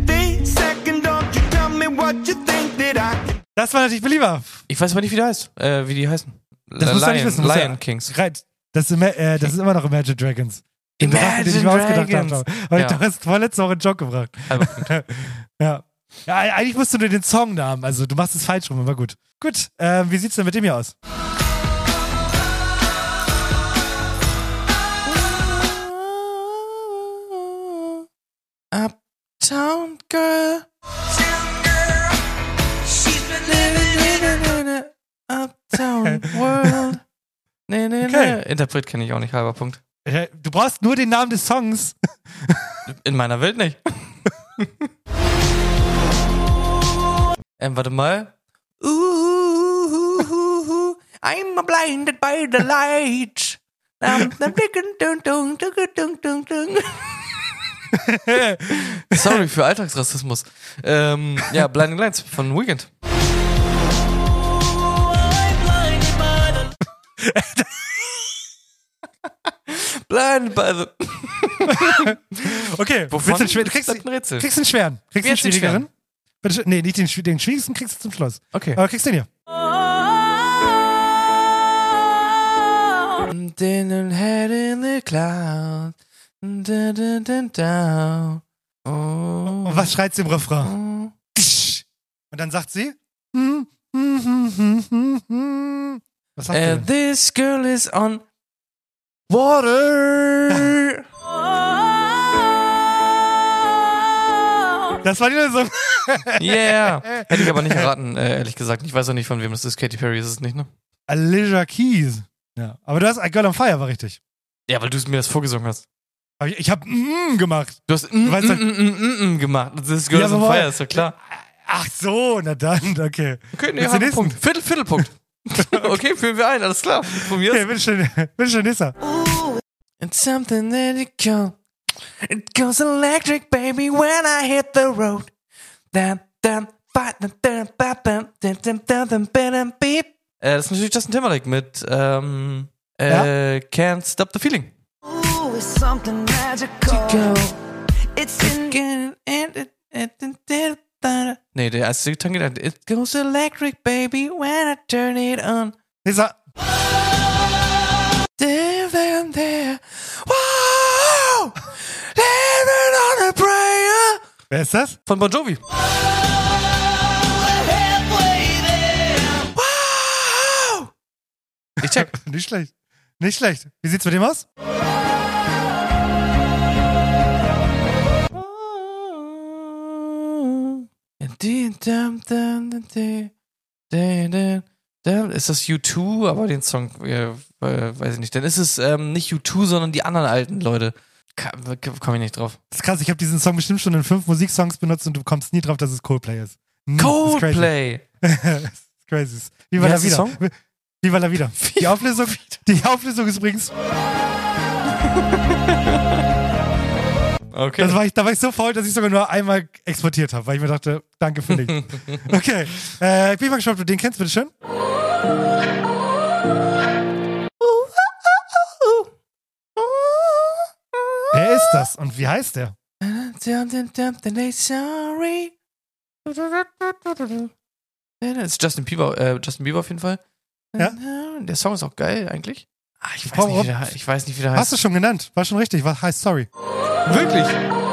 Speaker 9: Das war natürlich Believer.
Speaker 1: Ich weiß aber nicht, wie der heißt. Äh, wie die heißen.
Speaker 9: Das
Speaker 1: Äh,
Speaker 9: musst du
Speaker 1: Lion,
Speaker 9: nicht wissen. Musst
Speaker 1: Lion
Speaker 9: du-
Speaker 1: Kings.
Speaker 9: Right. Das ist, immer- äh, das ist immer noch Imagine Dragons. Den
Speaker 1: Imagine
Speaker 9: Drachen, den ich mir ausgedacht
Speaker 1: Dragons.
Speaker 9: habe. Aber
Speaker 1: Ja.
Speaker 9: du hast vorletzte Woche einen Joke gebracht. ja. Ja, eigentlich musst du nur den Songnamen. Also du machst es falsch rum, aber gut. Gut, ähm, wie sieht's denn mit dem hier aus?
Speaker 1: Uptown Girl. Living in a Uptown World. Nee, nee,
Speaker 9: Okay.
Speaker 1: nee. Interpret kenne ich auch nicht, halber Punkt.
Speaker 9: Äh, Du brauchst nur den Namen des Songs.
Speaker 1: In meiner Welt nicht. ähm, warte mal. Ooh, I'm blinded by the light. I'm Sorry für Alltagsrassismus. Ähm, ja, Blinding Lights von Weekend. Blinded by the...
Speaker 9: Okay,
Speaker 1: Wovon?
Speaker 9: willst du einen schwer, du kriegst,
Speaker 1: Das ist ein Rätsel.
Speaker 9: kriegst einen schweren. Kriegst
Speaker 1: Wie
Speaker 9: einen
Speaker 1: jetzt den
Speaker 9: schwierigeren? Bitte schön. Nee, nicht den, schwi- den schwierigsten kriegst du zum Schluss.
Speaker 1: Okay.
Speaker 9: Aber kriegst den hier.
Speaker 1: Didn't head in the cloud. Da, da, da, da. Oh.
Speaker 9: Und was schreit sie im Refrain? Tsch. Und dann sagt sie. hm, hm, hm, hm, hm, hm. Was sagt sie
Speaker 1: And
Speaker 9: denn?
Speaker 1: this girl is on water.
Speaker 9: Das war die Lösung.
Speaker 1: Yeah. Hätte ich aber nicht erraten, äh, ehrlich gesagt. Ich weiß auch nicht, von wem das ist. Katy Perry ist es nicht, ne?
Speaker 9: Alicia Keys. Ja, aber du hast A Girl on Fire war richtig.
Speaker 1: Ja, weil du mir das vorgesungen hast.
Speaker 9: Aber ich, ich hab mm gemacht.
Speaker 1: Du hast mm,
Speaker 9: weißt
Speaker 1: mm,
Speaker 9: doch-
Speaker 1: mm, mm, mm gemacht. Das ist Girls
Speaker 9: Ja,
Speaker 1: on
Speaker 9: aber-
Speaker 1: Fire, ist doch klar.
Speaker 9: Ach so, na dann, okay.
Speaker 1: Okay, nee,
Speaker 9: Willst du
Speaker 1: halben
Speaker 9: nächsten?
Speaker 1: Punkt. Viertel, Viertelpunkt. Okay, führen wir ein, alles klar. Von mir
Speaker 9: Okay,
Speaker 1: aus.
Speaker 9: bitteschön, bitteschön, nächster.
Speaker 1: It's something that you call It goes electric, baby, when I hit the road. Dum, dum, ba, dum, dum, ba, bum, dum, dum, dum, dum, ba, dum, beep. Äh, das ist natürlich Justin Timberlake mit ähm, äh, ja? Can't Stop the Feeling.
Speaker 13: Ooh, it's something magical. It's in
Speaker 1: Nee, der erste Gitarre geht. It goes electric, baby, when I turn it on.
Speaker 9: Dieser.
Speaker 1: There, there, there. Wow! Living on a prayer.
Speaker 9: Wer ist das?
Speaker 1: Von Bon Jovi. Wow! Ich check.
Speaker 9: Nicht schlecht. Nicht schlecht. Wie sieht's mit dem aus?
Speaker 1: Ist das U zwei? Aber den Song, ja, weiß ich nicht. Dann ist es ähm, nicht U zwei, sondern die anderen alten Leute. Komme ich nicht drauf.
Speaker 9: Das ist krass, ich habe diesen Song bestimmt schon in fünf Musiksongs benutzt und du kommst nie drauf, dass es Coldplay ist.
Speaker 1: Coldplay!
Speaker 9: Das ist crazy. Viva la vida. Viva la vida. Die Auflösung, die Auflösung ist übrigens...
Speaker 1: Okay.
Speaker 9: Das war ich, da war ich so faul, dass ich sogar nur einmal exportiert habe, weil ich mir dachte, danke für nichts. Okay, äh, ich bin mal gespannt, ob du den kennst, bitteschön. Wer ist das und wie heißt der?
Speaker 1: Das ist Justin Bieber, äh, Justin Bieber auf jeden Fall.
Speaker 9: Ja?
Speaker 1: Der Song ist auch geil, eigentlich. Ah, ich, weiß
Speaker 9: Warum?
Speaker 1: nicht, wie der, ich weiß nicht, wie der heißt.
Speaker 9: Hast du schon genannt? War schon richtig. Was heißt Sorry?
Speaker 1: Wirklich?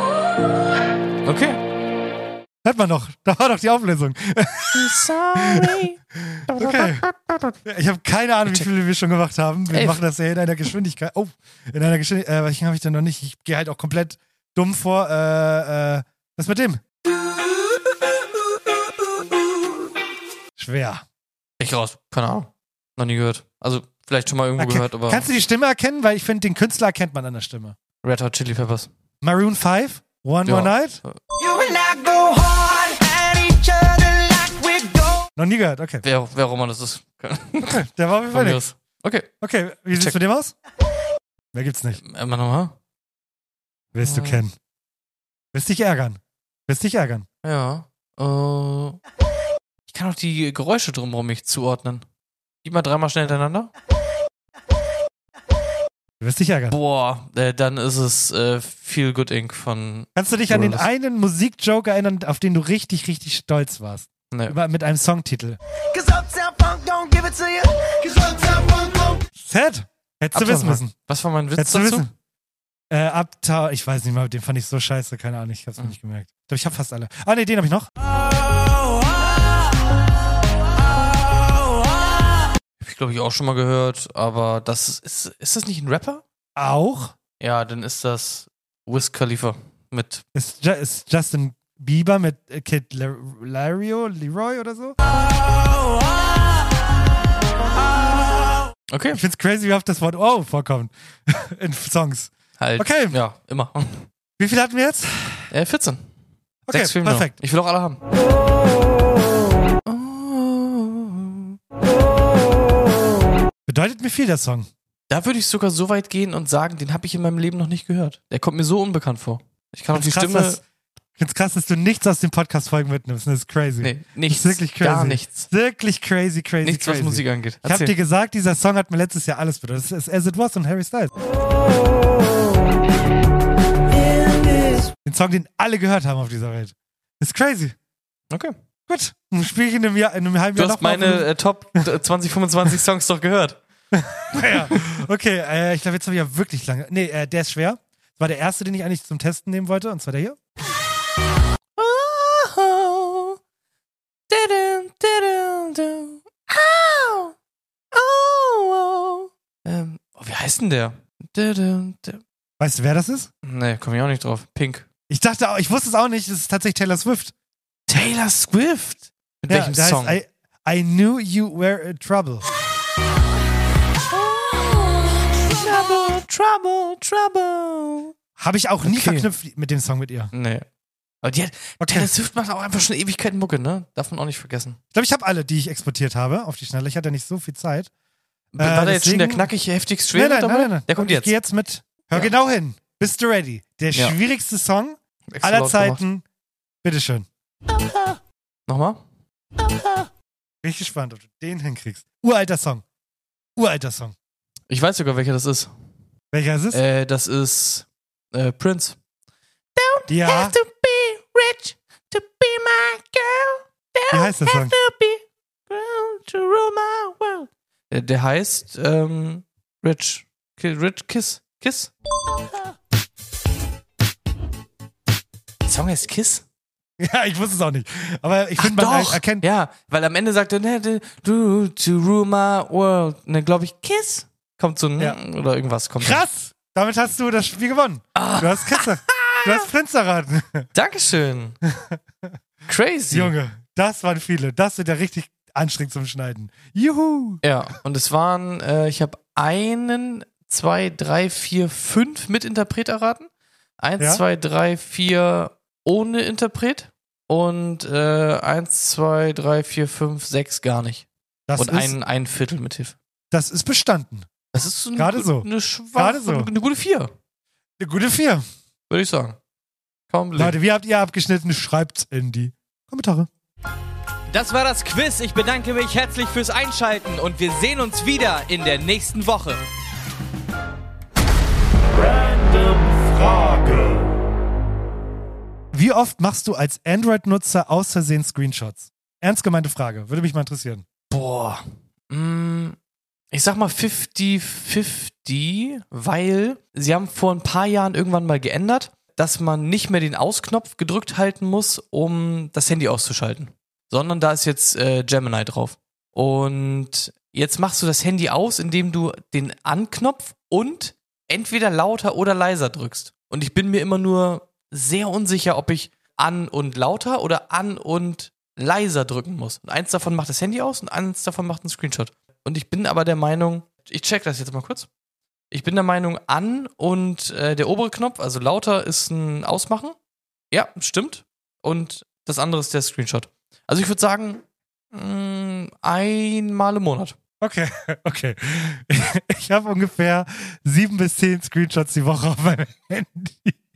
Speaker 1: Okay.
Speaker 9: Hört man noch. Da war doch die Auflösung.
Speaker 1: Sorry.
Speaker 9: Okay. Ich habe keine Ahnung, wie viele wir schon gemacht haben. Wir
Speaker 1: Elf.
Speaker 9: machen das ja in einer Geschwindigkeit. Oh, in einer Geschwindigkeit. Äh, welchen habe ich denn noch nicht? Ich gehe halt auch komplett dumm vor. Äh, äh, was mit dem? Schwer.
Speaker 1: Ich raus. Keine Ahnung. Noch nie gehört. Also, vielleicht schon mal irgendwo
Speaker 9: Okay.
Speaker 1: gehört, aber...
Speaker 9: Kannst du die Stimme erkennen? Weil ich finde, den Künstler erkennt man an der Stimme.
Speaker 1: Red Hot Chili Peppers.
Speaker 9: Maroon five? One
Speaker 1: Ja.
Speaker 9: More Night?
Speaker 13: You and I go hard at each other like we go.
Speaker 9: Noch nie gehört, okay.
Speaker 1: Wer, wer auch immer das ist.
Speaker 9: Okay, der war auf jeden Fall
Speaker 1: Von mir
Speaker 9: nix.
Speaker 1: aus. Okay.
Speaker 9: Okay, wie sieht's
Speaker 1: Check.
Speaker 9: mit dem aus? Mehr gibt's nicht.
Speaker 1: Immer nochmal?
Speaker 9: Willst du
Speaker 1: Äh.
Speaker 9: kennen? Willst dich ärgern? Willst dich ärgern?
Speaker 1: Ja. Äh, ich kann auch die Geräusche drumherum nicht zuordnen. Gib mal dreimal schnell hintereinander.
Speaker 9: Du wirst dich ärgern.
Speaker 1: Boah, äh, dann ist es äh, Feel Good Incorporated von...
Speaker 9: Kannst du dich an den
Speaker 1: Gorillaz.
Speaker 9: einen Musikjoke erinnern, auf den du richtig, richtig stolz warst?
Speaker 1: Nee.
Speaker 9: Über, mit einem Songtitel.
Speaker 13: Cause Uptown Funk don't give it to you. Cause Uptown Funk don't.
Speaker 9: Sad. Hättest du wissen müssen.
Speaker 1: Was war mein Witz
Speaker 9: Hättest du
Speaker 1: dazu?
Speaker 9: wissen. Äh, Uptown, ich weiß nicht mal, den fand ich so scheiße, keine Ahnung, ich hab's mir
Speaker 1: Mhm.
Speaker 9: nicht gemerkt. Ich glaube, ich hab fast alle. Ah, nee, den hab ich noch.
Speaker 1: Hab ich glaube ich auch schon mal gehört, aber das ist, ist, ist das nicht ein Rapper?
Speaker 9: Auch?
Speaker 1: Ja, dann ist das Wiz Khalifa mit...
Speaker 9: Ist, Ju- ist Justin Bieber mit äh, Kid La- Lario, Leroy oder so?
Speaker 1: Okay.
Speaker 9: Ich find's crazy, wie oft das Wort Oh vorkommt in Songs.
Speaker 1: Halt.
Speaker 9: Okay.
Speaker 1: Ja, immer.
Speaker 9: Wie viel hatten wir jetzt?
Speaker 1: Äh, vierzehn.
Speaker 9: Okay,
Speaker 1: Sechs Filme noch.
Speaker 9: perfekt.
Speaker 1: Ich will auch alle haben.
Speaker 9: Bedeutet mir viel, der Song.
Speaker 1: Da würde ich sogar so weit gehen und sagen, den habe ich in meinem Leben noch nicht gehört. Der kommt mir so unbekannt vor. Ich kann auch die
Speaker 9: Krass,
Speaker 1: Stimme...
Speaker 9: dass- Ich find's krass, dass du nichts aus den Podcast-Folgen mitnimmst. Das ist crazy.
Speaker 1: Nee,
Speaker 9: Das
Speaker 1: nichts.
Speaker 9: ist wirklich crazy.
Speaker 1: Gar nichts.
Speaker 9: Wirklich crazy, crazy,
Speaker 1: Nichts,
Speaker 9: crazy.
Speaker 1: was Musik angeht.
Speaker 9: Ich hab
Speaker 1: Erzähl.
Speaker 9: dir gesagt, dieser Song hat mir letztes Jahr alles bedeutet. Das ist As It Was von Harry Styles. Den Song, den alle gehört haben auf dieser Welt. Ist crazy.
Speaker 1: Okay.
Speaker 9: Gut. Dann spiele ich in einem, Jahr, in einem halben
Speaker 1: Du
Speaker 9: Jahr
Speaker 1: hast
Speaker 9: noch mal
Speaker 1: meine
Speaker 9: auf
Speaker 1: äh, Top zwanzig fünfundzwanzig Songs doch gehört.
Speaker 9: einem- ja. Okay, äh, ich glaube, jetzt habe ich ja wirklich lange. Nee, äh, der ist schwer. Das war der erste, den ich eigentlich zum Testen nehmen wollte. Und zwar der hier.
Speaker 1: Ähm, oh, wie heißt denn der?
Speaker 9: Weißt du, wer das ist?
Speaker 1: Nee, komm ich auch nicht drauf. Pink.
Speaker 9: Ich dachte auch, ich wusste es auch nicht. Das ist tatsächlich Taylor Swift.
Speaker 1: Taylor Swift? Mit
Speaker 9: Ja,
Speaker 1: welchem
Speaker 9: der
Speaker 1: Song?
Speaker 9: heißt I, I Knew You Were in Trouble.
Speaker 1: Trouble, Trouble, Trouble.
Speaker 9: Habe ich auch nie
Speaker 1: Okay.
Speaker 9: verknüpft mit dem Song mit ihr.
Speaker 1: Nee. Aber die hat,
Speaker 9: Okay.
Speaker 1: Taylor Swift macht auch einfach schon Ewigkeiten Mucke, ne? Darf man auch nicht vergessen.
Speaker 9: Ich glaube, ich habe alle, die ich exportiert habe, auf die Schnelle. Ich hatte ja nicht so viel Zeit.
Speaker 1: War da jetzt schon der
Speaker 9: deswegen-
Speaker 1: knackig heftig schwere
Speaker 9: nein, nein,
Speaker 1: dabei?
Speaker 9: nein, nein, nein.
Speaker 1: Der kommt
Speaker 9: Ich
Speaker 1: jetzt.
Speaker 9: gehe jetzt mit. Hör
Speaker 1: Ja.
Speaker 9: genau hin. Bist du ready? Der
Speaker 1: Ja.
Speaker 9: schwierigste Song
Speaker 1: Extra
Speaker 9: aller
Speaker 1: laut
Speaker 9: Zeiten.
Speaker 1: gemacht.
Speaker 9: Bitteschön.
Speaker 1: Nochmal?
Speaker 9: Bin ich gespannt, ob du den hinkriegst. Uralter Song. Uralter Song.
Speaker 1: Ich weiß sogar, welcher das ist.
Speaker 9: Welcher ist es?
Speaker 1: Äh, das ist äh, Prince.
Speaker 9: Ja.
Speaker 13: Have to be rich to be my girl.
Speaker 9: Wie heißt der Song?
Speaker 13: Have to be girl to rule my world.
Speaker 1: Äh, Der heißt ähm, Rich. Ki- Rich Kiss. Kiss? Der Song heißt Kiss?
Speaker 9: Ja, ich wusste es auch nicht. Aber ich
Speaker 1: Ach,
Speaker 9: finde, man
Speaker 1: doch.
Speaker 9: erkennt.
Speaker 1: Ja, weil am Ende sagt er, ne, de- du, to rule my world. Und dann glaube ich, Kiss. Kommt so ein,
Speaker 9: Ja.
Speaker 1: oder irgendwas kommt.
Speaker 9: Krass! Damit hast du das Spiel gewonnen.
Speaker 1: Ah.
Speaker 9: Du hast Kiss, du hast Prince erraten.
Speaker 1: Dankeschön. Crazy.
Speaker 9: Junge, das waren viele. Das wird ja richtig anstrengend zum Schneiden. Juhu!
Speaker 1: Ja, und es waren, äh, ich habe einen, zwei, drei, vier, fünf mit Interpret erraten. Eins,
Speaker 9: Ja?
Speaker 1: zwei, drei, vier ohne Interpret. Und äh, eins, zwei, drei, vier, fünf, sechs gar nicht.
Speaker 9: Das
Speaker 1: und
Speaker 9: ist,
Speaker 1: ein, ein Viertel mit Hilfe.
Speaker 9: das ist bestanden.
Speaker 1: Das ist so eine,
Speaker 9: Gerade so.
Speaker 1: eine, schwache,
Speaker 9: Gerade so.
Speaker 1: eine gute vier,
Speaker 9: Eine gute vier.
Speaker 1: würde ich sagen. Kaum belegen.
Speaker 9: Leute, wie habt ihr abgeschnitten? Schreibt's in die Kommentare.
Speaker 10: Das war das Quiz. Ich bedanke mich herzlich fürs Einschalten und wir sehen uns wieder in der nächsten Woche.
Speaker 9: Wie oft machst du als Android-Nutzer aus Versehen Screenshots? Ernst gemeinte Frage. Würde mich mal interessieren.
Speaker 1: Boah. Mm, ich sag mal fünfzig fünfzig, weil sie haben vor ein paar Jahren irgendwann mal geändert, dass man nicht mehr den Ausknopf gedrückt halten muss, um das Handy auszuschalten. Sondern da ist jetzt äh, Gemini drauf. Und jetzt machst du das Handy aus, indem du den Anknopf und entweder lauter oder leiser drückst. Und ich bin mir immer nur sehr unsicher, ob ich an und lauter oder an und leiser drücken muss. Und eins davon macht das Handy aus und eins davon macht einen Screenshot. Und ich bin aber der Meinung, ich check das jetzt mal kurz. Ich bin der Meinung, an und äh, der obere Knopf, also lauter, ist ein Ausmachen. Ja, stimmt. Und das andere ist der Screenshot. Also ich würde sagen, mh, einmal im Monat.
Speaker 9: Okay, okay. Ich habe ungefähr sieben bis zehn Screenshots die Woche auf meinem Handy.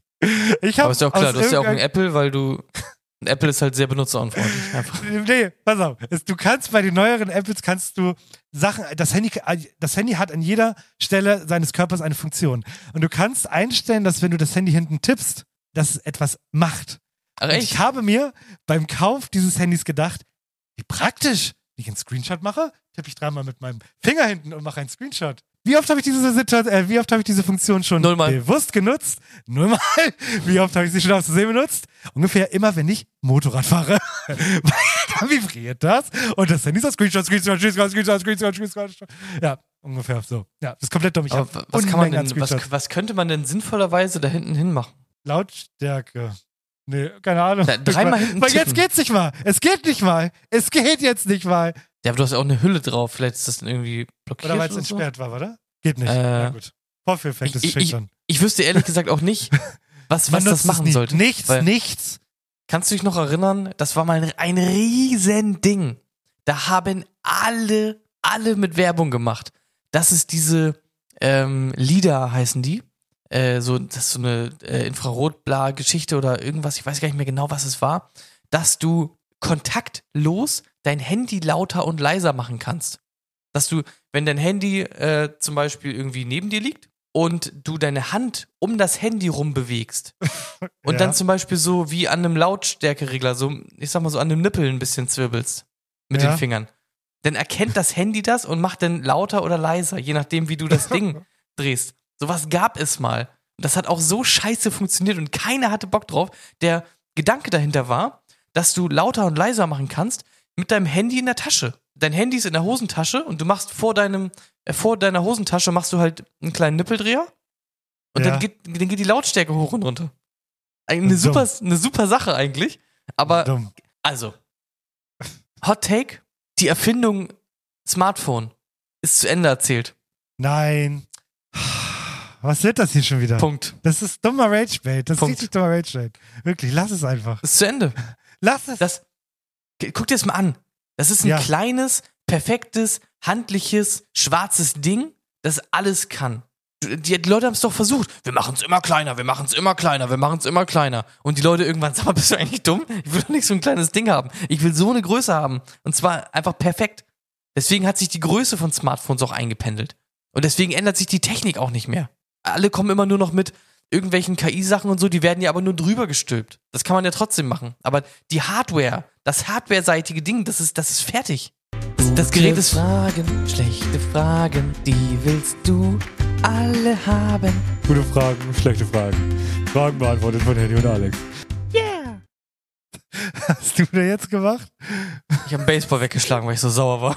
Speaker 9: Ich hab
Speaker 1: Aber ist ja auch klar,
Speaker 9: aus
Speaker 1: du hast ja auch ein
Speaker 9: irgendein-
Speaker 1: Apple, weil du. Ein Apple ist halt sehr benutzerunfreundlich. Einfach.
Speaker 9: Nee, pass auf. Es- Du kannst bei den neueren Apples kannst du Sachen, das Handy, das Handy hat an jeder Stelle seines Körpers eine Funktion. Und du kannst einstellen, dass wenn du das Handy hinten tippst, dass es etwas macht.
Speaker 1: Ach,
Speaker 9: Und
Speaker 1: echt?
Speaker 9: ich habe mir beim Kauf dieses Handys gedacht, wie praktisch, wenn ich einen Screenshot mache, tippe ich dreimal mit meinem Finger hinten und mache einen Screenshot. Wie oft habe ich diese Situation, äh, wie oft habe ich diese Funktion schon
Speaker 1: Nullmal.
Speaker 9: bewusst genutzt? Nullmal. Wie oft habe ich sie schon aus Versehen benutzt? Ungefähr immer, wenn ich Motorrad fahre. Weil da vibriert das und das Handy ist ein Screenshot, Screenshot, Screenshot, Screenshot, Screenshot, Screenshot. Ja, ungefähr so. Ja, das ist komplett dumm. Ich
Speaker 1: Aber
Speaker 9: hab
Speaker 1: was kann man
Speaker 9: Unmengen an
Speaker 1: denn, was,
Speaker 9: Screenshots.
Speaker 1: was könnte man denn sinnvollerweise da hinten hin machen?
Speaker 9: Lautstärke. Nee, keine Ahnung.
Speaker 1: Da, dreimal hinten
Speaker 9: Weil jetzt
Speaker 1: tippen.
Speaker 9: geht's nicht mal. Es geht nicht mal. Es geht jetzt nicht mal.
Speaker 1: Ja, aber du hast ja auch eine Hülle drauf. Vielleicht ist das dann irgendwie blockiert
Speaker 9: Oder weil es
Speaker 1: oder so.
Speaker 9: entsperrt war, oder? Geht nicht.
Speaker 1: Äh,
Speaker 9: Na gut. Vorführeffekt ist
Speaker 1: Ich, ich,
Speaker 9: schüchtern.
Speaker 1: ich wüsste ehrlich gesagt auch nicht, was,
Speaker 9: Man
Speaker 1: was
Speaker 9: nutzt
Speaker 1: das
Speaker 9: es
Speaker 1: machen
Speaker 9: nie.
Speaker 1: sollte.
Speaker 9: Nichts,
Speaker 1: Weil-
Speaker 9: nichts.
Speaker 1: Kannst du dich noch erinnern? Das war mal ein, ein riesen Ding. Da haben alle, alle mit Werbung gemacht. Das ist diese ähm, LIDAR heißen die. Äh, so, das ist so eine äh, Infrarot-Bla-Geschichte oder irgendwas. Ich weiß gar nicht mehr genau, was es war. Dass du kontaktlos dein Handy lauter und leiser machen kannst. Dass du, wenn dein Handy äh, zum Beispiel irgendwie neben dir liegt und du deine Hand um das Handy rum bewegst und
Speaker 9: Ja.
Speaker 1: dann zum Beispiel so wie an einem Lautstärkeregler, so, ich sag mal so an einem Nippel ein bisschen zwirbelst mit
Speaker 9: Ja.
Speaker 1: den Fingern, dann erkennt das Handy das und macht dann lauter oder leiser, je nachdem, wie du das Ding drehst. Sowas gab es mal. Und das hat auch so scheiße funktioniert und keiner hatte Bock drauf. Der Gedanke dahinter war, dass du lauter und leiser machen kannst mit deinem Handy in der Tasche. Dein Handy ist in der Hosentasche und du machst vor deinem, äh, vor deiner Hosentasche machst du halt einen kleinen Nippeldreher und
Speaker 9: Ja.
Speaker 1: dann, geht, dann geht die Lautstärke hoch und runter. Eine
Speaker 9: Dumm.
Speaker 1: super, eine super Sache eigentlich. Aber,
Speaker 9: Dumm.
Speaker 1: also, Hot Take, die Erfindung Smartphone ist zu Ende erzählt.
Speaker 9: Nein. Was wird das hier schon wieder?
Speaker 1: Punkt.
Speaker 9: Das ist dummer Rage-Bait. Das ist
Speaker 1: Punkt.
Speaker 9: richtig dummer Rage-Bait. Wirklich, lass es einfach.
Speaker 1: Ist zu Ende.
Speaker 9: Lass es.
Speaker 1: Das, guck dir das mal an. Das ist ein
Speaker 9: Ja.
Speaker 1: kleines, perfektes, handliches, schwarzes Ding, das alles kann. Die, die Leute haben es doch versucht. Wir machen es immer kleiner, wir machen es immer kleiner, wir machen es immer kleiner. Und die Leute irgendwann, sag mal, bist du eigentlich dumm? Ich will doch nicht so ein kleines Ding haben. Ich will so eine Größe haben. Und zwar einfach perfekt. Deswegen hat sich die Größe von Smartphones auch eingependelt. Und deswegen ändert sich die Technik auch nicht mehr. Alle kommen immer nur noch mit irgendwelchen K I-Sachen und so, die werden ja aber nur drüber gestülpt. Das kann man ja trotzdem machen. Aber die Hardware, das Hardware-seitige Ding, das ist, das ist fertig. Das, das Gerät ist... Fragen, schlechte Fragen, die willst du alle haben.
Speaker 9: Gute Fragen, schlechte Fragen. Fragen beantwortet von Henny und Alex.
Speaker 1: Yeah!
Speaker 9: Hast du denn jetzt gemacht?
Speaker 1: Ich habe einen Baseball weggeschlagen, weil ich so sauer war.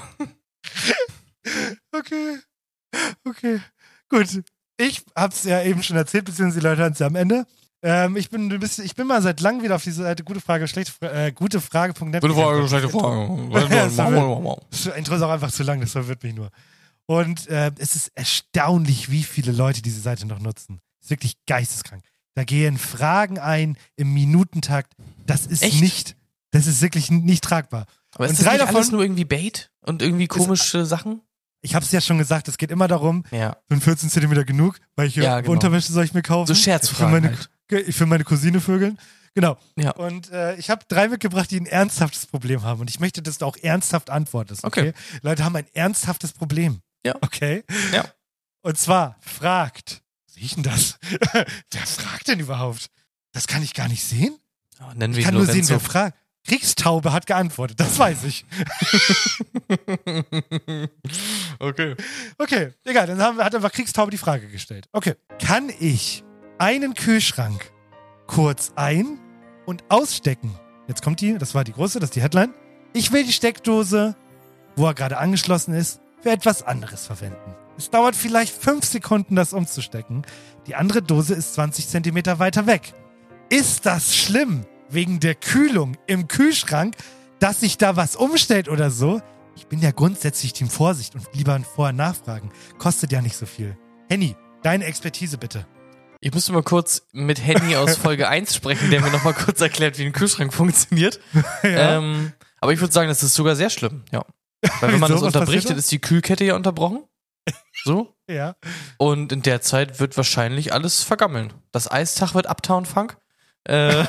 Speaker 9: Okay. Okay. Gut. Ich hab's ja eben schon erzählt, beziehungsweise die Leute hören es ja am Ende. Ähm, ich, bin ein bisschen, ich bin mal seit langem wieder auf diese Seite gute Frage, schlechte Frage, äh, gute Frage Punkt net.
Speaker 1: Gute Frage, schlechte Frage.
Speaker 9: Das Intro ist auch einfach zu lang, das verwirrt mich nur. Und äh, es ist erstaunlich, wie viele Leute diese Seite noch nutzen. Ist wirklich geisteskrank. Da gehen Fragen ein im Minutentakt. Das ist
Speaker 1: Echt?
Speaker 9: nicht, das ist wirklich nicht tragbar.
Speaker 1: Aber ist
Speaker 9: und
Speaker 1: das
Speaker 9: drei
Speaker 1: nicht
Speaker 9: davon,
Speaker 1: alles nur irgendwie Bait und irgendwie komische ist, Sachen?
Speaker 9: Ich hab's ja schon gesagt, es geht immer darum,
Speaker 1: ja.
Speaker 9: sind vierzehn Zentimeter genug, welche
Speaker 1: ja, genau.
Speaker 9: Unterwäsche soll ich mir kaufen?
Speaker 1: So Scherzfragen
Speaker 9: Ich will meine,
Speaker 1: halt.
Speaker 9: ich will meine Cousine vögeln. Genau.
Speaker 1: Ja.
Speaker 9: Und äh, ich habe drei mitgebracht, die ein ernsthaftes Problem haben. Und ich möchte, dass du auch ernsthaft antwortest. Okay? okay. Leute haben ein ernsthaftes Problem.
Speaker 1: Ja.
Speaker 9: Okay?
Speaker 1: Ja.
Speaker 9: Und zwar fragt, sehe ich denn das? Wer fragt denn überhaupt? Das kann ich gar nicht sehen.
Speaker 1: Oh, nennen wir
Speaker 9: ich kann
Speaker 1: nur
Speaker 9: sehen, wer fragt. Kriegstaube hat geantwortet, das weiß ich.
Speaker 1: Okay.
Speaker 9: Okay, egal, dann haben wir, hat einfach Kriegstaube die Frage gestellt. Okay. Kann ich einen Kühlschrank kurz ein- und ausstecken? Jetzt kommt die, das war die große, das ist die Headline. Ich will die Steckdose, wo er gerade angeschlossen ist, für etwas anderes verwenden. Es dauert vielleicht fünf Sekunden, das umzustecken. Die andere Dose ist zwanzig Zentimeter weiter weg. Ist das schlimm? Wegen der Kühlung im Kühlschrank, dass sich da was umstellt oder so? Ich bin ja grundsätzlich Team Vorsicht und lieber vorher nachfragen. Kostet ja nicht so viel. Henny, deine Expertise bitte.
Speaker 1: Ich müsste mal kurz mit Henny aus Folge eins sprechen, der mir nochmal kurz erklärt, wie ein Kühlschrank funktioniert. Ja. Ähm, aber ich würde sagen, das ist sogar sehr schlimm, ja. Weil wenn man das unterbricht, dann ist die Kühlkette ja unterbrochen. So.
Speaker 9: Ja.
Speaker 1: Und in der Zeit wird wahrscheinlich alles vergammeln. Das Eistag wird Uptown Funk. Äh...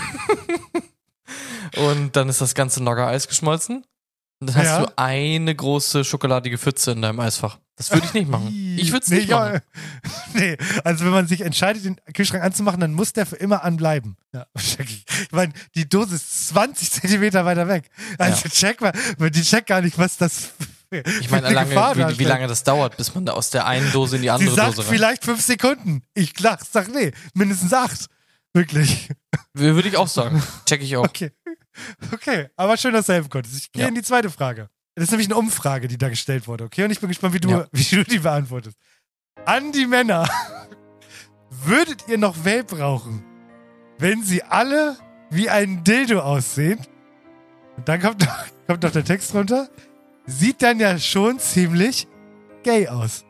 Speaker 1: Und dann ist das ganze Nogger-Eis geschmolzen. Und dann hast
Speaker 9: ja.
Speaker 1: du eine große schokoladige Pfütze in deinem Eisfach. Das würde ich nicht machen. Ich würde es
Speaker 9: nee,
Speaker 1: nicht machen.
Speaker 9: Ja. Nee, also wenn man sich entscheidet, den Kühlschrank anzumachen, dann muss der für immer anbleiben. Ja, check ich. Ich meine, die Dose ist zwanzig Zentimeter weiter weg. Also ja. check mal, die check gar nicht, was das für,
Speaker 1: ich meine, lange, wie, wie lange das dauert, bis man da aus der einen Dose in die andere
Speaker 9: Sie sagt
Speaker 1: Dose rein.
Speaker 9: Vielleicht fünf Sekunden. Ich lach, sag nee, mindestens acht. Wirklich.
Speaker 1: Würde ich auch sagen. Check ich auch.
Speaker 9: Okay. Okay, aber schön, dass du helfen konntest. Ich gehe
Speaker 1: ja.
Speaker 9: in die zweite Frage. Das ist nämlich eine Umfrage, die da gestellt wurde, okay? Und ich bin gespannt, wie du,
Speaker 1: ja.
Speaker 9: wie du die beantwortest. An die Männer. Würdet ihr noch Vape rauchen, wenn sie alle wie ein Dildo aussehen? Und dann kommt noch, kommt noch der Text runter. Sieht dann ja schon ziemlich gay aus.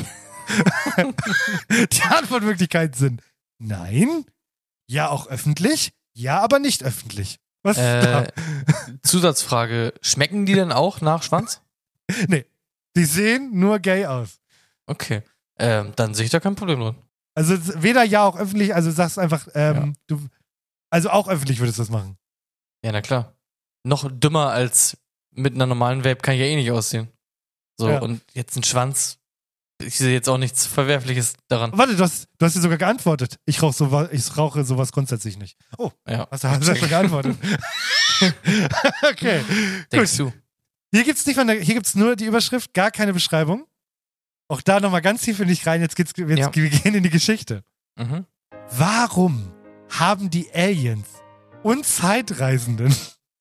Speaker 9: Die Antwortmöglichkeiten sind nein, ja auch öffentlich, ja aber nicht öffentlich. Was ist
Speaker 1: äh,
Speaker 9: da?
Speaker 1: Zusatzfrage, schmecken die denn auch nach Schwanz?
Speaker 9: Nee, die sehen nur gay aus.
Speaker 1: Okay, ähm, dann sehe ich da kein Problem drin.
Speaker 9: Also weder ja auch öffentlich, also sagst einfach, ähm, ja. du, also auch öffentlich würdest du das machen.
Speaker 1: Ja, na klar. Noch dümmer als mit einer normalen Vape kann ich ja eh nicht aussehen. So, ja. Und jetzt ein Schwanz, ich sehe jetzt auch nichts Verwerfliches daran.
Speaker 9: Warte, du hast, du hast dir sogar geantwortet. Ich rauche sowas, ich rauche sowas grundsätzlich nicht. Oh,
Speaker 1: ja.
Speaker 9: hast du hast du schon geantwortet? Okay,
Speaker 1: Denkst
Speaker 9: gut.
Speaker 1: du?
Speaker 9: Hier gibt's nicht von der, hier gibt's nur die Überschrift, gar keine Beschreibung. Auch da nochmal ganz tief in dich rein. Jetzt geht's, jetzt,
Speaker 1: ja.
Speaker 9: wir gehen in die Geschichte.
Speaker 1: Mhm.
Speaker 9: Warum haben die Aliens und Zeitreisenden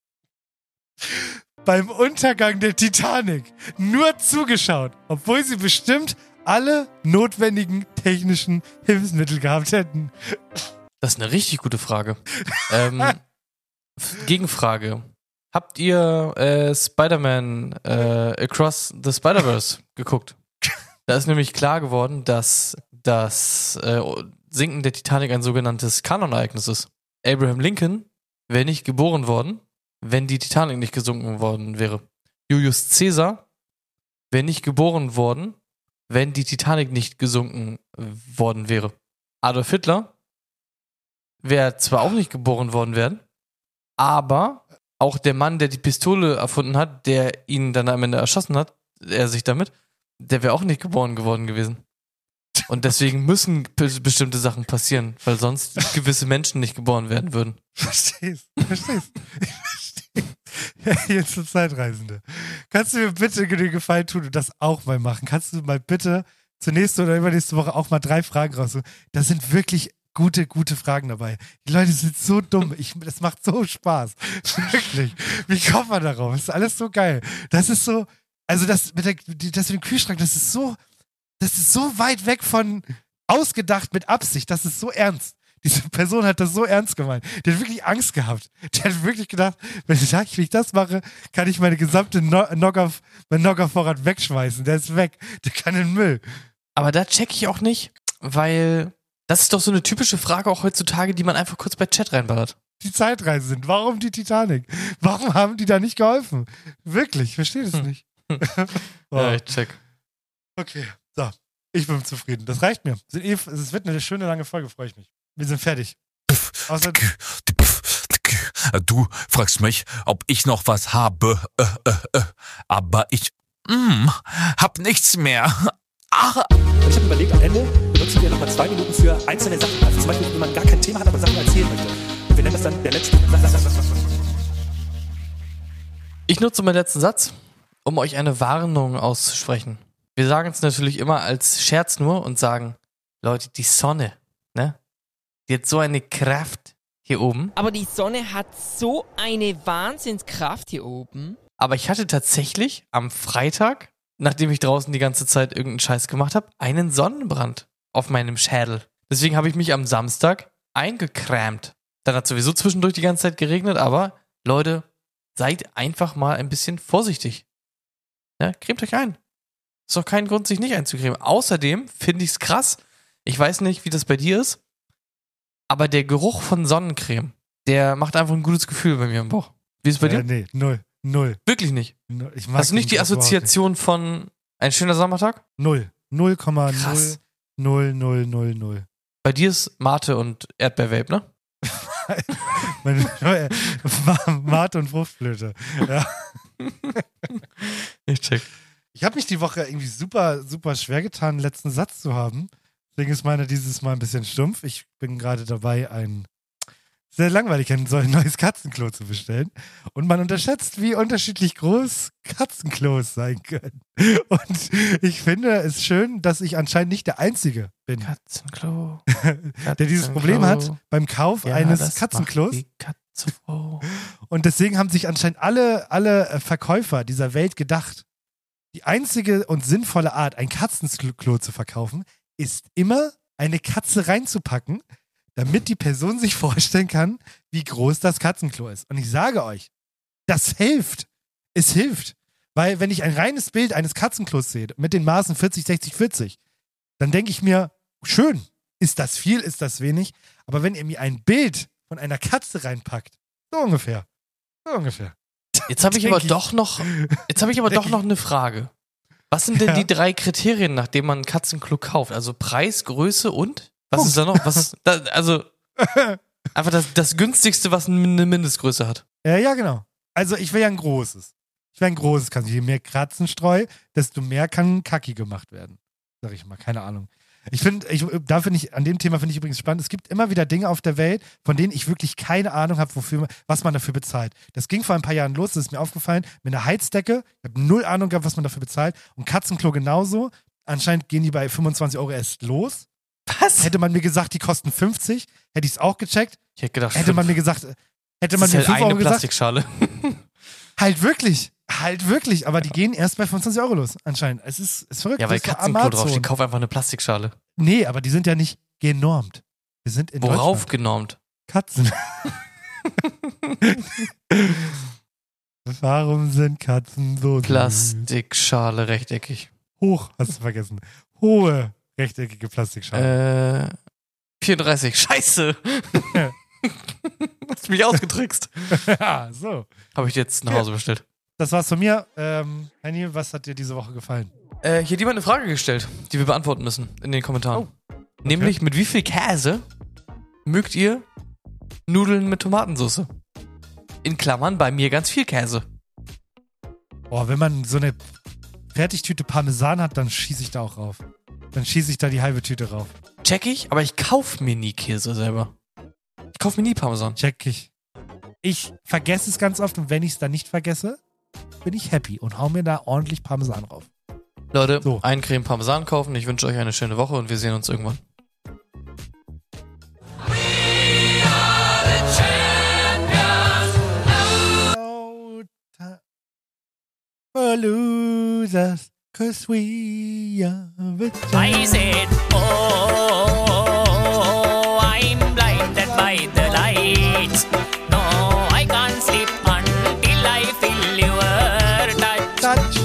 Speaker 9: beim Untergang der Titanic nur zugeschaut, obwohl sie bestimmt alle notwendigen technischen Hilfsmittel gehabt hätten?
Speaker 1: Das ist eine richtig gute Frage. ähm, Gegenfrage. Habt ihr äh, Spider-Man äh, Across the Spider-Verse geguckt? Da ist nämlich klar geworden, dass das äh, Sinken der Titanic ein sogenanntes Kanonereignis ist. Abraham Lincoln wäre nicht geboren worden, wenn die Titanic nicht gesunken worden wäre. Julius Caesar wäre nicht geboren worden, wenn die Titanic nicht gesunken worden wäre. Adolf Hitler wäre zwar auch nicht geboren worden werden, aber auch der Mann, der die Pistole erfunden hat, der ihn dann am Ende erschossen hat, er sich damit, der wäre auch nicht geboren geworden gewesen. Und deswegen müssen be- bestimmte Sachen passieren, weil sonst gewisse Menschen nicht geboren werden würden.
Speaker 9: Verstehst, verstehst. Ich verstehe. Ja, jetzt eine Zeitreisende. Kannst du mir bitte den Gefallen tun und das auch mal machen? Kannst du mal bitte zur nächsten oder übernächste Woche auch mal drei Fragen raussuchen? Da sind wirklich gute, gute Fragen dabei. Die Leute sind so dumm. Ich, das macht so Spaß. Wirklich. Wie kommt man darauf? Das ist alles so geil. Das ist so, also das mit, der, das mit dem Kühlschrank, das ist so, das ist so weit weg von ausgedacht mit Absicht. Das ist so ernst. Diese Person hat das so ernst gemeint. Die hat wirklich Angst gehabt. Die hat wirklich gedacht, wenn ich, wenn ich das mache, kann ich meine gesamte no- Knockoff, mein Knockoff-Vorrat wegschmeißen. Der ist weg. Der kann in den Müll.
Speaker 1: Aber da check ich auch nicht, weil das ist doch so eine typische Frage auch heutzutage, die man einfach kurz bei Chat reinballert.
Speaker 9: Die Zeitreisen sind. Warum die Titanic? Warum haben die da nicht geholfen? Wirklich, ich verstehe das
Speaker 1: Hm.
Speaker 9: nicht.
Speaker 1: Oh. Ja, ich check.
Speaker 9: Okay, so. Ich bin zufrieden. Das reicht mir. Es wird eine schöne, lange Folge, freue ich mich. Wir sind fertig. Außer
Speaker 12: Du fragst mich, ob ich noch was habe, äh, äh, äh. aber ich mm, hab nichts mehr. Ach.
Speaker 14: Ich habe überlegt, am Ende benutzen wir nochmal zwei Minuten für einzelne Sachen. Also zum Beispiel, wenn man gar kein Thema hat, aber Sachen erzählen möchte. Und wir nennen das dann der letzte.
Speaker 1: Ich nutze meinen letzten Satz, um euch eine Warnung auszusprechen. Wir sagen es natürlich immer als Scherz nur und sagen, Leute, die Sonne, ne? Die hat so eine Kraft hier oben.
Speaker 10: Aber die Sonne hat so eine Wahnsinnskraft hier oben.
Speaker 1: Aber ich hatte tatsächlich am Freitag, nachdem ich draußen die ganze Zeit irgendeinen Scheiß gemacht habe, einen Sonnenbrand auf meinem Schädel. Deswegen habe ich mich am Samstag eingecremt. Dann hat sowieso zwischendurch die ganze Zeit geregnet, aber Leute, seid einfach mal ein bisschen vorsichtig. Ja, cremt euch ein. Ist doch kein Grund, sich nicht einzucremen. Außerdem finde ich es krass, ich weiß nicht, wie das bei dir ist, aber der Geruch von Sonnencreme, der macht einfach ein gutes Gefühl bei mir im Bauch. Wie ist es bei
Speaker 9: äh,
Speaker 1: dir?
Speaker 9: Nee, null. Null.
Speaker 1: Wirklich nicht?
Speaker 9: Null. Ich mag
Speaker 1: Hast du nicht
Speaker 9: den
Speaker 1: die
Speaker 9: Geruch überhaupt
Speaker 1: Assoziation von ein schöner Sommertag?
Speaker 9: Null. null Komma null
Speaker 1: Krass.
Speaker 9: null null null null.
Speaker 1: Bei dir ist Mate und Erdbeervape, ne?
Speaker 9: Meine, Mate und Fruchtblüte. Ja.
Speaker 1: Ich check.
Speaker 9: Ich habe mich die Woche irgendwie super, super schwer getan, einen letzten Satz zu haben. Deswegen ist meiner dieses Mal ein bisschen stumpf. Ich bin gerade dabei, ein sehr langweilig ein so ein neues Katzenklo zu bestellen. Und man unterschätzt, wie unterschiedlich groß Katzenklos sein können. Und ich finde es schön, dass ich anscheinend nicht der Einzige bin,
Speaker 1: Katzenklo,
Speaker 9: der dieses Problem hat beim Kauf
Speaker 1: Ja,
Speaker 9: eines
Speaker 1: das
Speaker 9: Katzenklos.
Speaker 1: macht die Katze froh.
Speaker 9: Und deswegen haben sich anscheinend alle, alle Verkäufer dieser Welt gedacht, die einzige und sinnvolle Art, ein Katzenklo zu verkaufen, ist immer eine Katze reinzupacken, damit die Person sich vorstellen kann, wie groß das Katzenklo ist. Und ich sage euch, das hilft. Es hilft. Weil wenn ich ein reines Bild eines Katzenklos sehe, mit den Maßen vierzig, sechzig, vierzig, dann denke ich mir, schön, ist das viel, ist das wenig? Aber wenn ihr mir ein Bild von einer Katze reinpackt, so ungefähr, so ungefähr.
Speaker 1: Jetzt habe ich
Speaker 9: Denk
Speaker 1: aber doch noch, jetzt habe ich aber doch noch eine Frage. Was sind denn
Speaker 9: Ja.
Speaker 1: die drei Kriterien, nach denen man ein Katzenklo kauft? Also Preis, Größe und? Was ist da noch? Was, da, also einfach das, das günstigste, was eine Mindestgröße hat.
Speaker 9: Ja, ja, genau. Also ich will ja ein großes. Ich will ein großes Katzenklo. Je mehr Katzenstreu, desto mehr kann Kacki gemacht werden. Sag ich mal, keine Ahnung. Ich finde, ich, da finde ich, an dem Thema finde ich übrigens spannend, es gibt immer wieder Dinge auf der Welt, von denen ich wirklich keine Ahnung habe, wofür, was man dafür bezahlt. Das ging vor ein paar Jahren los, das ist mir aufgefallen, mit einer Heizdecke. Ich habe null Ahnung gehabt, was man dafür bezahlt. Und Katzenklo genauso. Anscheinend gehen die bei fünfundzwanzig Euro erst los.
Speaker 1: Was?
Speaker 9: Hätte man mir gesagt, die kosten fünfzig, hätte ich es auch gecheckt.
Speaker 1: Ich hätte gedacht,
Speaker 9: Hätte man mir gesagt, hätte man
Speaker 1: das
Speaker 9: mir
Speaker 1: ist halt
Speaker 9: fünf Euro
Speaker 1: eine
Speaker 9: gesagt.
Speaker 1: Plastikschale.
Speaker 9: Halt wirklich. Halt wirklich. Aber die gehen erst bei fünfundzwanzig Euro los, anscheinend. Es ist, ist verrückt.
Speaker 1: Ja, weil
Speaker 9: Das ist so
Speaker 1: Katzenklo drauf,
Speaker 9: Amazon.
Speaker 1: die kaufen einfach eine Plastikschale.
Speaker 9: Nee, aber die sind ja nicht genormt. Wir sind in
Speaker 1: Worauf
Speaker 9: Deutschland.
Speaker 1: genormt?
Speaker 9: Katzen. Warum sind Katzen so süß?
Speaker 1: Plastikschale, rechteckig.
Speaker 9: Hoch, hast du vergessen. Hohe, rechteckige Plastikschale.
Speaker 1: Äh, vierunddreißig. Scheiße. Hast mich ausgetrickst.
Speaker 9: Ja, so.
Speaker 1: Habe ich jetzt nach Hause bestellt.
Speaker 9: Das war's von mir. Ähm, Henny, was hat dir diese Woche gefallen?
Speaker 1: Äh, hier hat jemand eine Frage gestellt, die wir beantworten müssen in den Kommentaren. Oh. Okay. Nämlich, mit wie viel Käse mögt ihr Nudeln mit Tomatensauce? In Klammern, bei mir ganz viel Käse.
Speaker 9: Boah, wenn man so eine Fertigtüte Parmesan hat, dann schieße ich da auch rauf. Dann schieße ich da die halbe Tüte rauf.
Speaker 1: Check ich, aber ich kauf mir nie Käse selber. Ich kauf mir nie Parmesan.
Speaker 9: Check ich. Ich vergesse es ganz oft und wenn ich es dann nicht vergesse, bin ich happy und hau mir da ordentlich Parmesan rauf.
Speaker 1: Leute,
Speaker 9: so.
Speaker 1: einen Creme Parmesan kaufen. Ich wünsche euch eine schöne Woche und wir sehen uns irgendwann.
Speaker 9: For losers, cause we are the
Speaker 13: I said, oh, I'm blinded by the lights. No, I can't sleep until I feel your touch.
Speaker 9: touch.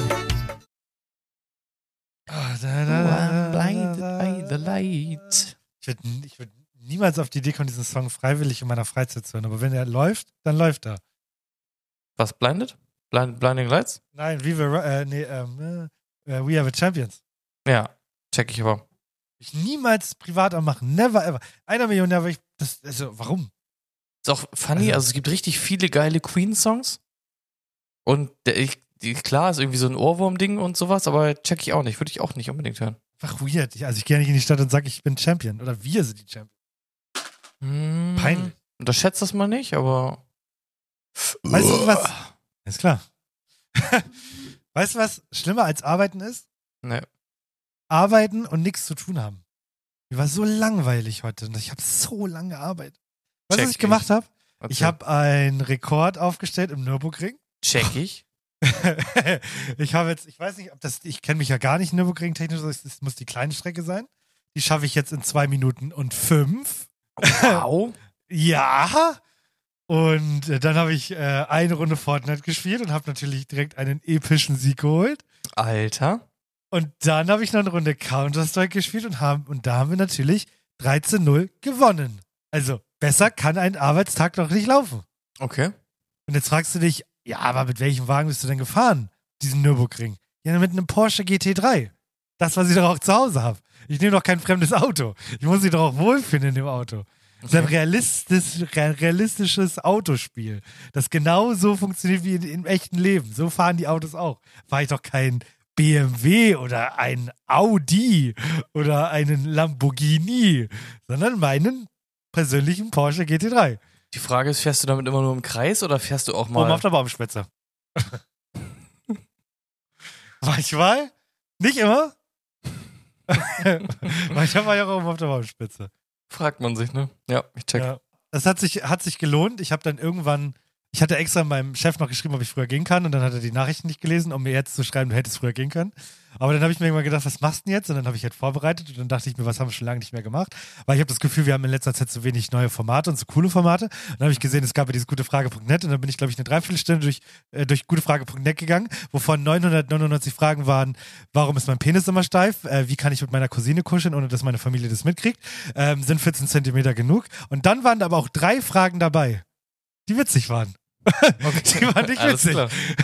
Speaker 1: Oh, da, da, da, I'm blinded by the light.
Speaker 9: Ich würde ich würd niemals auf die Idee kommen, diesen Song freiwillig in meiner Freizeit zu hören, aber wenn er läuft, dann läuft er.
Speaker 1: Was, Blinded? Blind, Blinding Lights?
Speaker 9: Nein, wie wir, äh, nee, ähm, äh, We Are the Champions.
Speaker 1: Ja, check ich aber.
Speaker 9: Ich niemals privat anmachen, never ever. Einer Million, aber ich, das, also, warum?
Speaker 1: Ist auch funny, also, also es gibt richtig viele geile Queen-Songs und der, ich, die, klar, ist irgendwie so ein Ohrwurm-Ding und sowas, aber check ich auch nicht, würde ich auch nicht unbedingt hören.
Speaker 9: Einfach weird. Ich, also ich gehe nicht in die Stadt und sage, ich bin Champion oder wir sind die Champions.
Speaker 1: Hm,
Speaker 9: Peinlich.
Speaker 1: Unterschätzt das mal nicht, aber
Speaker 9: weißt du was? Ist klar. Weißt du, was schlimmer als arbeiten ist?
Speaker 1: Nee.
Speaker 9: Arbeiten und nichts zu tun haben. Mir war so langweilig heute und ich habe so lange gearbeitet. Weißt du, was ich gemacht habe? Ich habe einen Rekord aufgestellt im Nürburgring.
Speaker 1: Check ich.
Speaker 9: Ich habe jetzt, ich weiß nicht, ob das, ich kenne mich ja gar nicht Nürburgring technisch, es muss die kleine Strecke sein. Die schaffe ich jetzt in zwei Minuten und fünf.
Speaker 1: Wow.
Speaker 9: Ja. Und äh, dann habe ich äh, eine Runde Fortnite gespielt und habe natürlich direkt einen epischen Sieg geholt.
Speaker 1: Alter.
Speaker 9: Und dann habe ich noch eine Runde Counter-Strike gespielt und, haben, und da haben wir natürlich dreizehn null gewonnen. Also besser kann ein Arbeitstag doch nicht laufen.
Speaker 1: Okay.
Speaker 9: Und jetzt fragst du dich, ja, aber mit welchem Wagen bist du denn gefahren, diesen Nürburgring? Ja, mit einem Porsche G T drei. Das, was ich doch auch zu Hause habe. Ich nehme doch kein fremdes Auto. Ich muss mich doch auch wohlfühlen in dem Auto. Das ist ein realistisch, realistisches Autospiel, das genau so funktioniert wie in, im echten Leben. So fahren die Autos auch. Fahre ich doch kein B M W oder ein Audi oder einen Lamborghini, sondern meinen persönlichen Porsche G T drei.
Speaker 1: Die Frage ist, fährst du damit immer nur im Kreis oder fährst du auch mal...
Speaker 9: Oben auf der Baumspitze. Manchmal, nicht immer. Manchmal war ich auch oben auf der Baumspitze.
Speaker 1: Fragt man sich, ne? Ja, ich check.
Speaker 9: Ja. Das hat sich, hat sich gelohnt. Ich habe dann irgendwann, ich hatte extra meinem Chef noch geschrieben, ob ich früher gehen kann und dann hat er die Nachrichten nicht gelesen, um mir jetzt zu schreiben, du hättest früher gehen können. Aber dann habe ich mir irgendwann gedacht, was machst du denn jetzt? Und dann habe ich halt vorbereitet und dann dachte ich mir, was haben wir schon lange nicht mehr gemacht? Weil ich habe das Gefühl, wir haben in letzter Zeit so wenig neue Formate und so coole Formate. Und dann habe ich gesehen, es gab ja dieses gutefrage punkt net und dann bin ich, glaube ich, eine Dreiviertelstunde durch, äh, durch gutefrage punkt net gegangen, wovon neunhundertneunundneunzig Fragen waren, warum ist mein Penis immer steif? Äh, wie kann ich mit meiner Cousine kuscheln, ohne dass meine Familie das mitkriegt? Ähm, sind vierzehn Zentimeter genug? Und dann waren da aber auch drei Fragen dabei, die witzig waren. Okay. Die waren nicht witzig.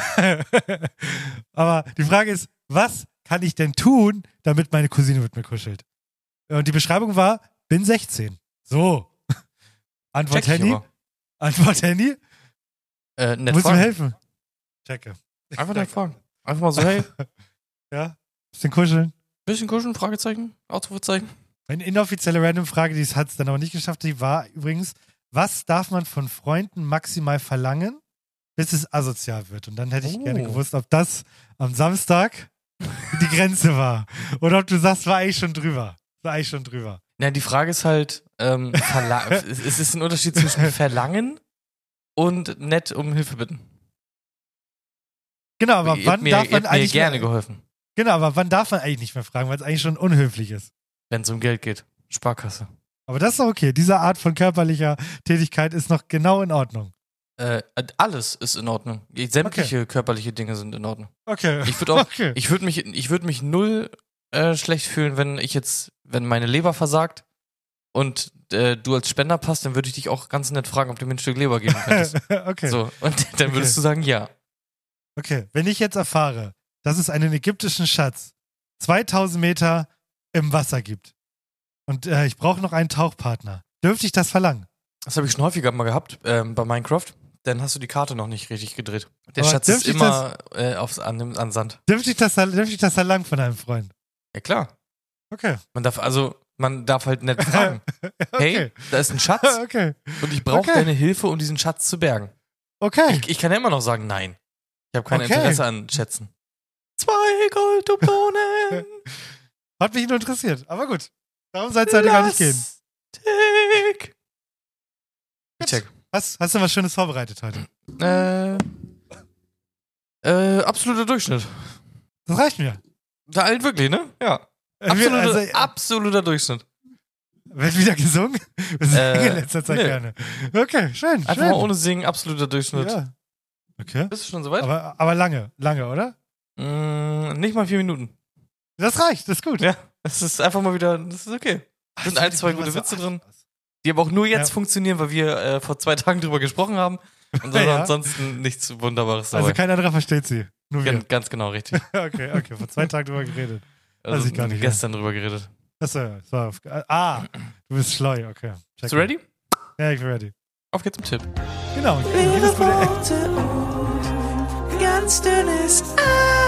Speaker 9: Aber die Frage ist, was kann ich denn tun, damit meine Cousine mit mir kuschelt? Und die Beschreibung war, bin sechzehn. So. Antwort Handy. Antwort Handy.
Speaker 1: Äh, nett
Speaker 9: Muss
Speaker 1: fragen.
Speaker 9: mir helfen. Checke.
Speaker 1: Einfach nett fragen. Einfach mal so, hey.
Speaker 9: Ja. Bisschen kuscheln.
Speaker 1: Bisschen kuscheln, Fragezeichen, Ausrufezeichen.
Speaker 9: Eine inoffizielle Random-Frage, die hat es dann aber nicht geschafft, die war übrigens, was darf man von Freunden maximal verlangen, bis es asozial wird? Und dann hätte ich
Speaker 1: Oh.
Speaker 9: gerne gewusst, ob das am Samstag die Grenze war. Oder ob du sagst, war eigentlich schon drüber. War eigentlich schon drüber.
Speaker 1: Ja, die Frage ist halt, ähm, verla- es ist ein Unterschied zwischen verlangen und nett um Hilfe bitten.
Speaker 9: Genau, aber
Speaker 1: Ihr
Speaker 9: wann
Speaker 1: habt mir,
Speaker 9: darf
Speaker 1: ihr
Speaker 9: man
Speaker 1: habt mir
Speaker 9: eigentlich
Speaker 1: gerne
Speaker 9: mehr,
Speaker 1: geholfen,
Speaker 9: Genau, aber wann darf man eigentlich nicht mehr fragen, weil es eigentlich schon unhöflich ist.
Speaker 1: wenn es um Geld geht. Sparkasse.
Speaker 9: Aber das ist doch okay. Diese Art von körperlicher Tätigkeit ist noch genau in Ordnung.
Speaker 1: Äh, alles ist in Ordnung. Sämtliche körperliche Dinge sind in Ordnung.
Speaker 9: Okay.
Speaker 1: Ich würde auch,
Speaker 9: Okay.
Speaker 1: ich würde mich, ich würde mich null äh, schlecht fühlen, wenn ich jetzt, wenn meine Leber versagt und äh, du als Spender passt, dann würde ich dich auch ganz nett fragen, ob du mir ein Stück Leber geben könntest.
Speaker 9: Okay.
Speaker 1: So, und dann würdest
Speaker 9: Okay.
Speaker 1: du sagen, ja.
Speaker 9: Okay, wenn ich jetzt erfahre, dass es einen ägyptischen Schatz zweitausend Meter im Wasser gibt und äh, ich brauche noch einen Tauchpartner, dürfte ich das verlangen?
Speaker 1: Das habe ich schon häufiger mal gehabt ähm, bei Minecraft. Dann hast du die Karte noch nicht richtig gedreht. Der
Speaker 9: Aber
Speaker 1: Schatz ist
Speaker 9: dürfte ich
Speaker 1: immer äh, aufs, an, an Sand.
Speaker 9: Dürfte ich das, dürfte ich das verlangen von einem Freund?
Speaker 1: Ja, klar.
Speaker 9: Okay.
Speaker 1: Man darf also, man darf halt nett fragen.
Speaker 9: Okay.
Speaker 1: Hey, da ist ein Schatz
Speaker 9: Okay.
Speaker 1: und ich brauche
Speaker 9: Okay.
Speaker 1: deine Hilfe, um diesen Schatz zu bergen.
Speaker 9: Okay.
Speaker 1: Ich, ich kann ja immer noch sagen, nein. Ich habe kein
Speaker 9: Okay.
Speaker 1: Interesse an Schätzen. Zwei Golddublonen.
Speaker 9: Hat mich nur interessiert, aber gut. Darum soll es heute gar nicht gehen.
Speaker 1: Plastik. Ich check.
Speaker 9: Hast, hast du was Schönes vorbereitet heute?
Speaker 1: Äh, äh, absoluter Durchschnitt.
Speaker 9: Das reicht mir.
Speaker 1: Da halt wirklich, ne? Ja.
Speaker 9: Äh,
Speaker 1: Absoluter,
Speaker 9: wir- also, äh,
Speaker 1: absoluter Durchschnitt.
Speaker 9: Wird wieder gesungen? Wir singen
Speaker 1: Äh,
Speaker 9: in letzter Zeit
Speaker 1: nö.
Speaker 9: gerne. Okay, schön.
Speaker 1: Einfach
Speaker 9: schön.
Speaker 1: mal ohne Singen, absoluter Durchschnitt.
Speaker 9: Ja. Okay.
Speaker 1: Bist du schon soweit?
Speaker 9: Aber, aber lange, lange, oder?
Speaker 1: Mm, nicht mal vier Minuten.
Speaker 9: Das reicht, das ist gut.
Speaker 1: Ja, das ist einfach mal wieder, das ist okay. Da sind ein, zwei gute Witze drin, die aber auch nur jetzt
Speaker 9: Ja.
Speaker 1: funktionieren, weil wir äh, vor zwei Tagen drüber gesprochen haben und
Speaker 9: Ja.
Speaker 1: ansonsten nichts Wunderbares dabei.
Speaker 9: Also kein anderer versteht sie. Nur wir.
Speaker 1: Ganz, ganz genau, richtig.
Speaker 9: Okay, okay. Vor zwei Tagen drüber geredet. Weiß
Speaker 1: Also
Speaker 9: ich gar nicht.
Speaker 1: gestern drüber geredet.
Speaker 9: Achso, das war auf, ah, du bist schleu, okay. Check
Speaker 1: Bist du ready?
Speaker 9: Ja, ich bin ready.
Speaker 1: Auf geht's zum Tipp.
Speaker 9: Genau.
Speaker 15: Leere Worte und ganz dünnes Eis.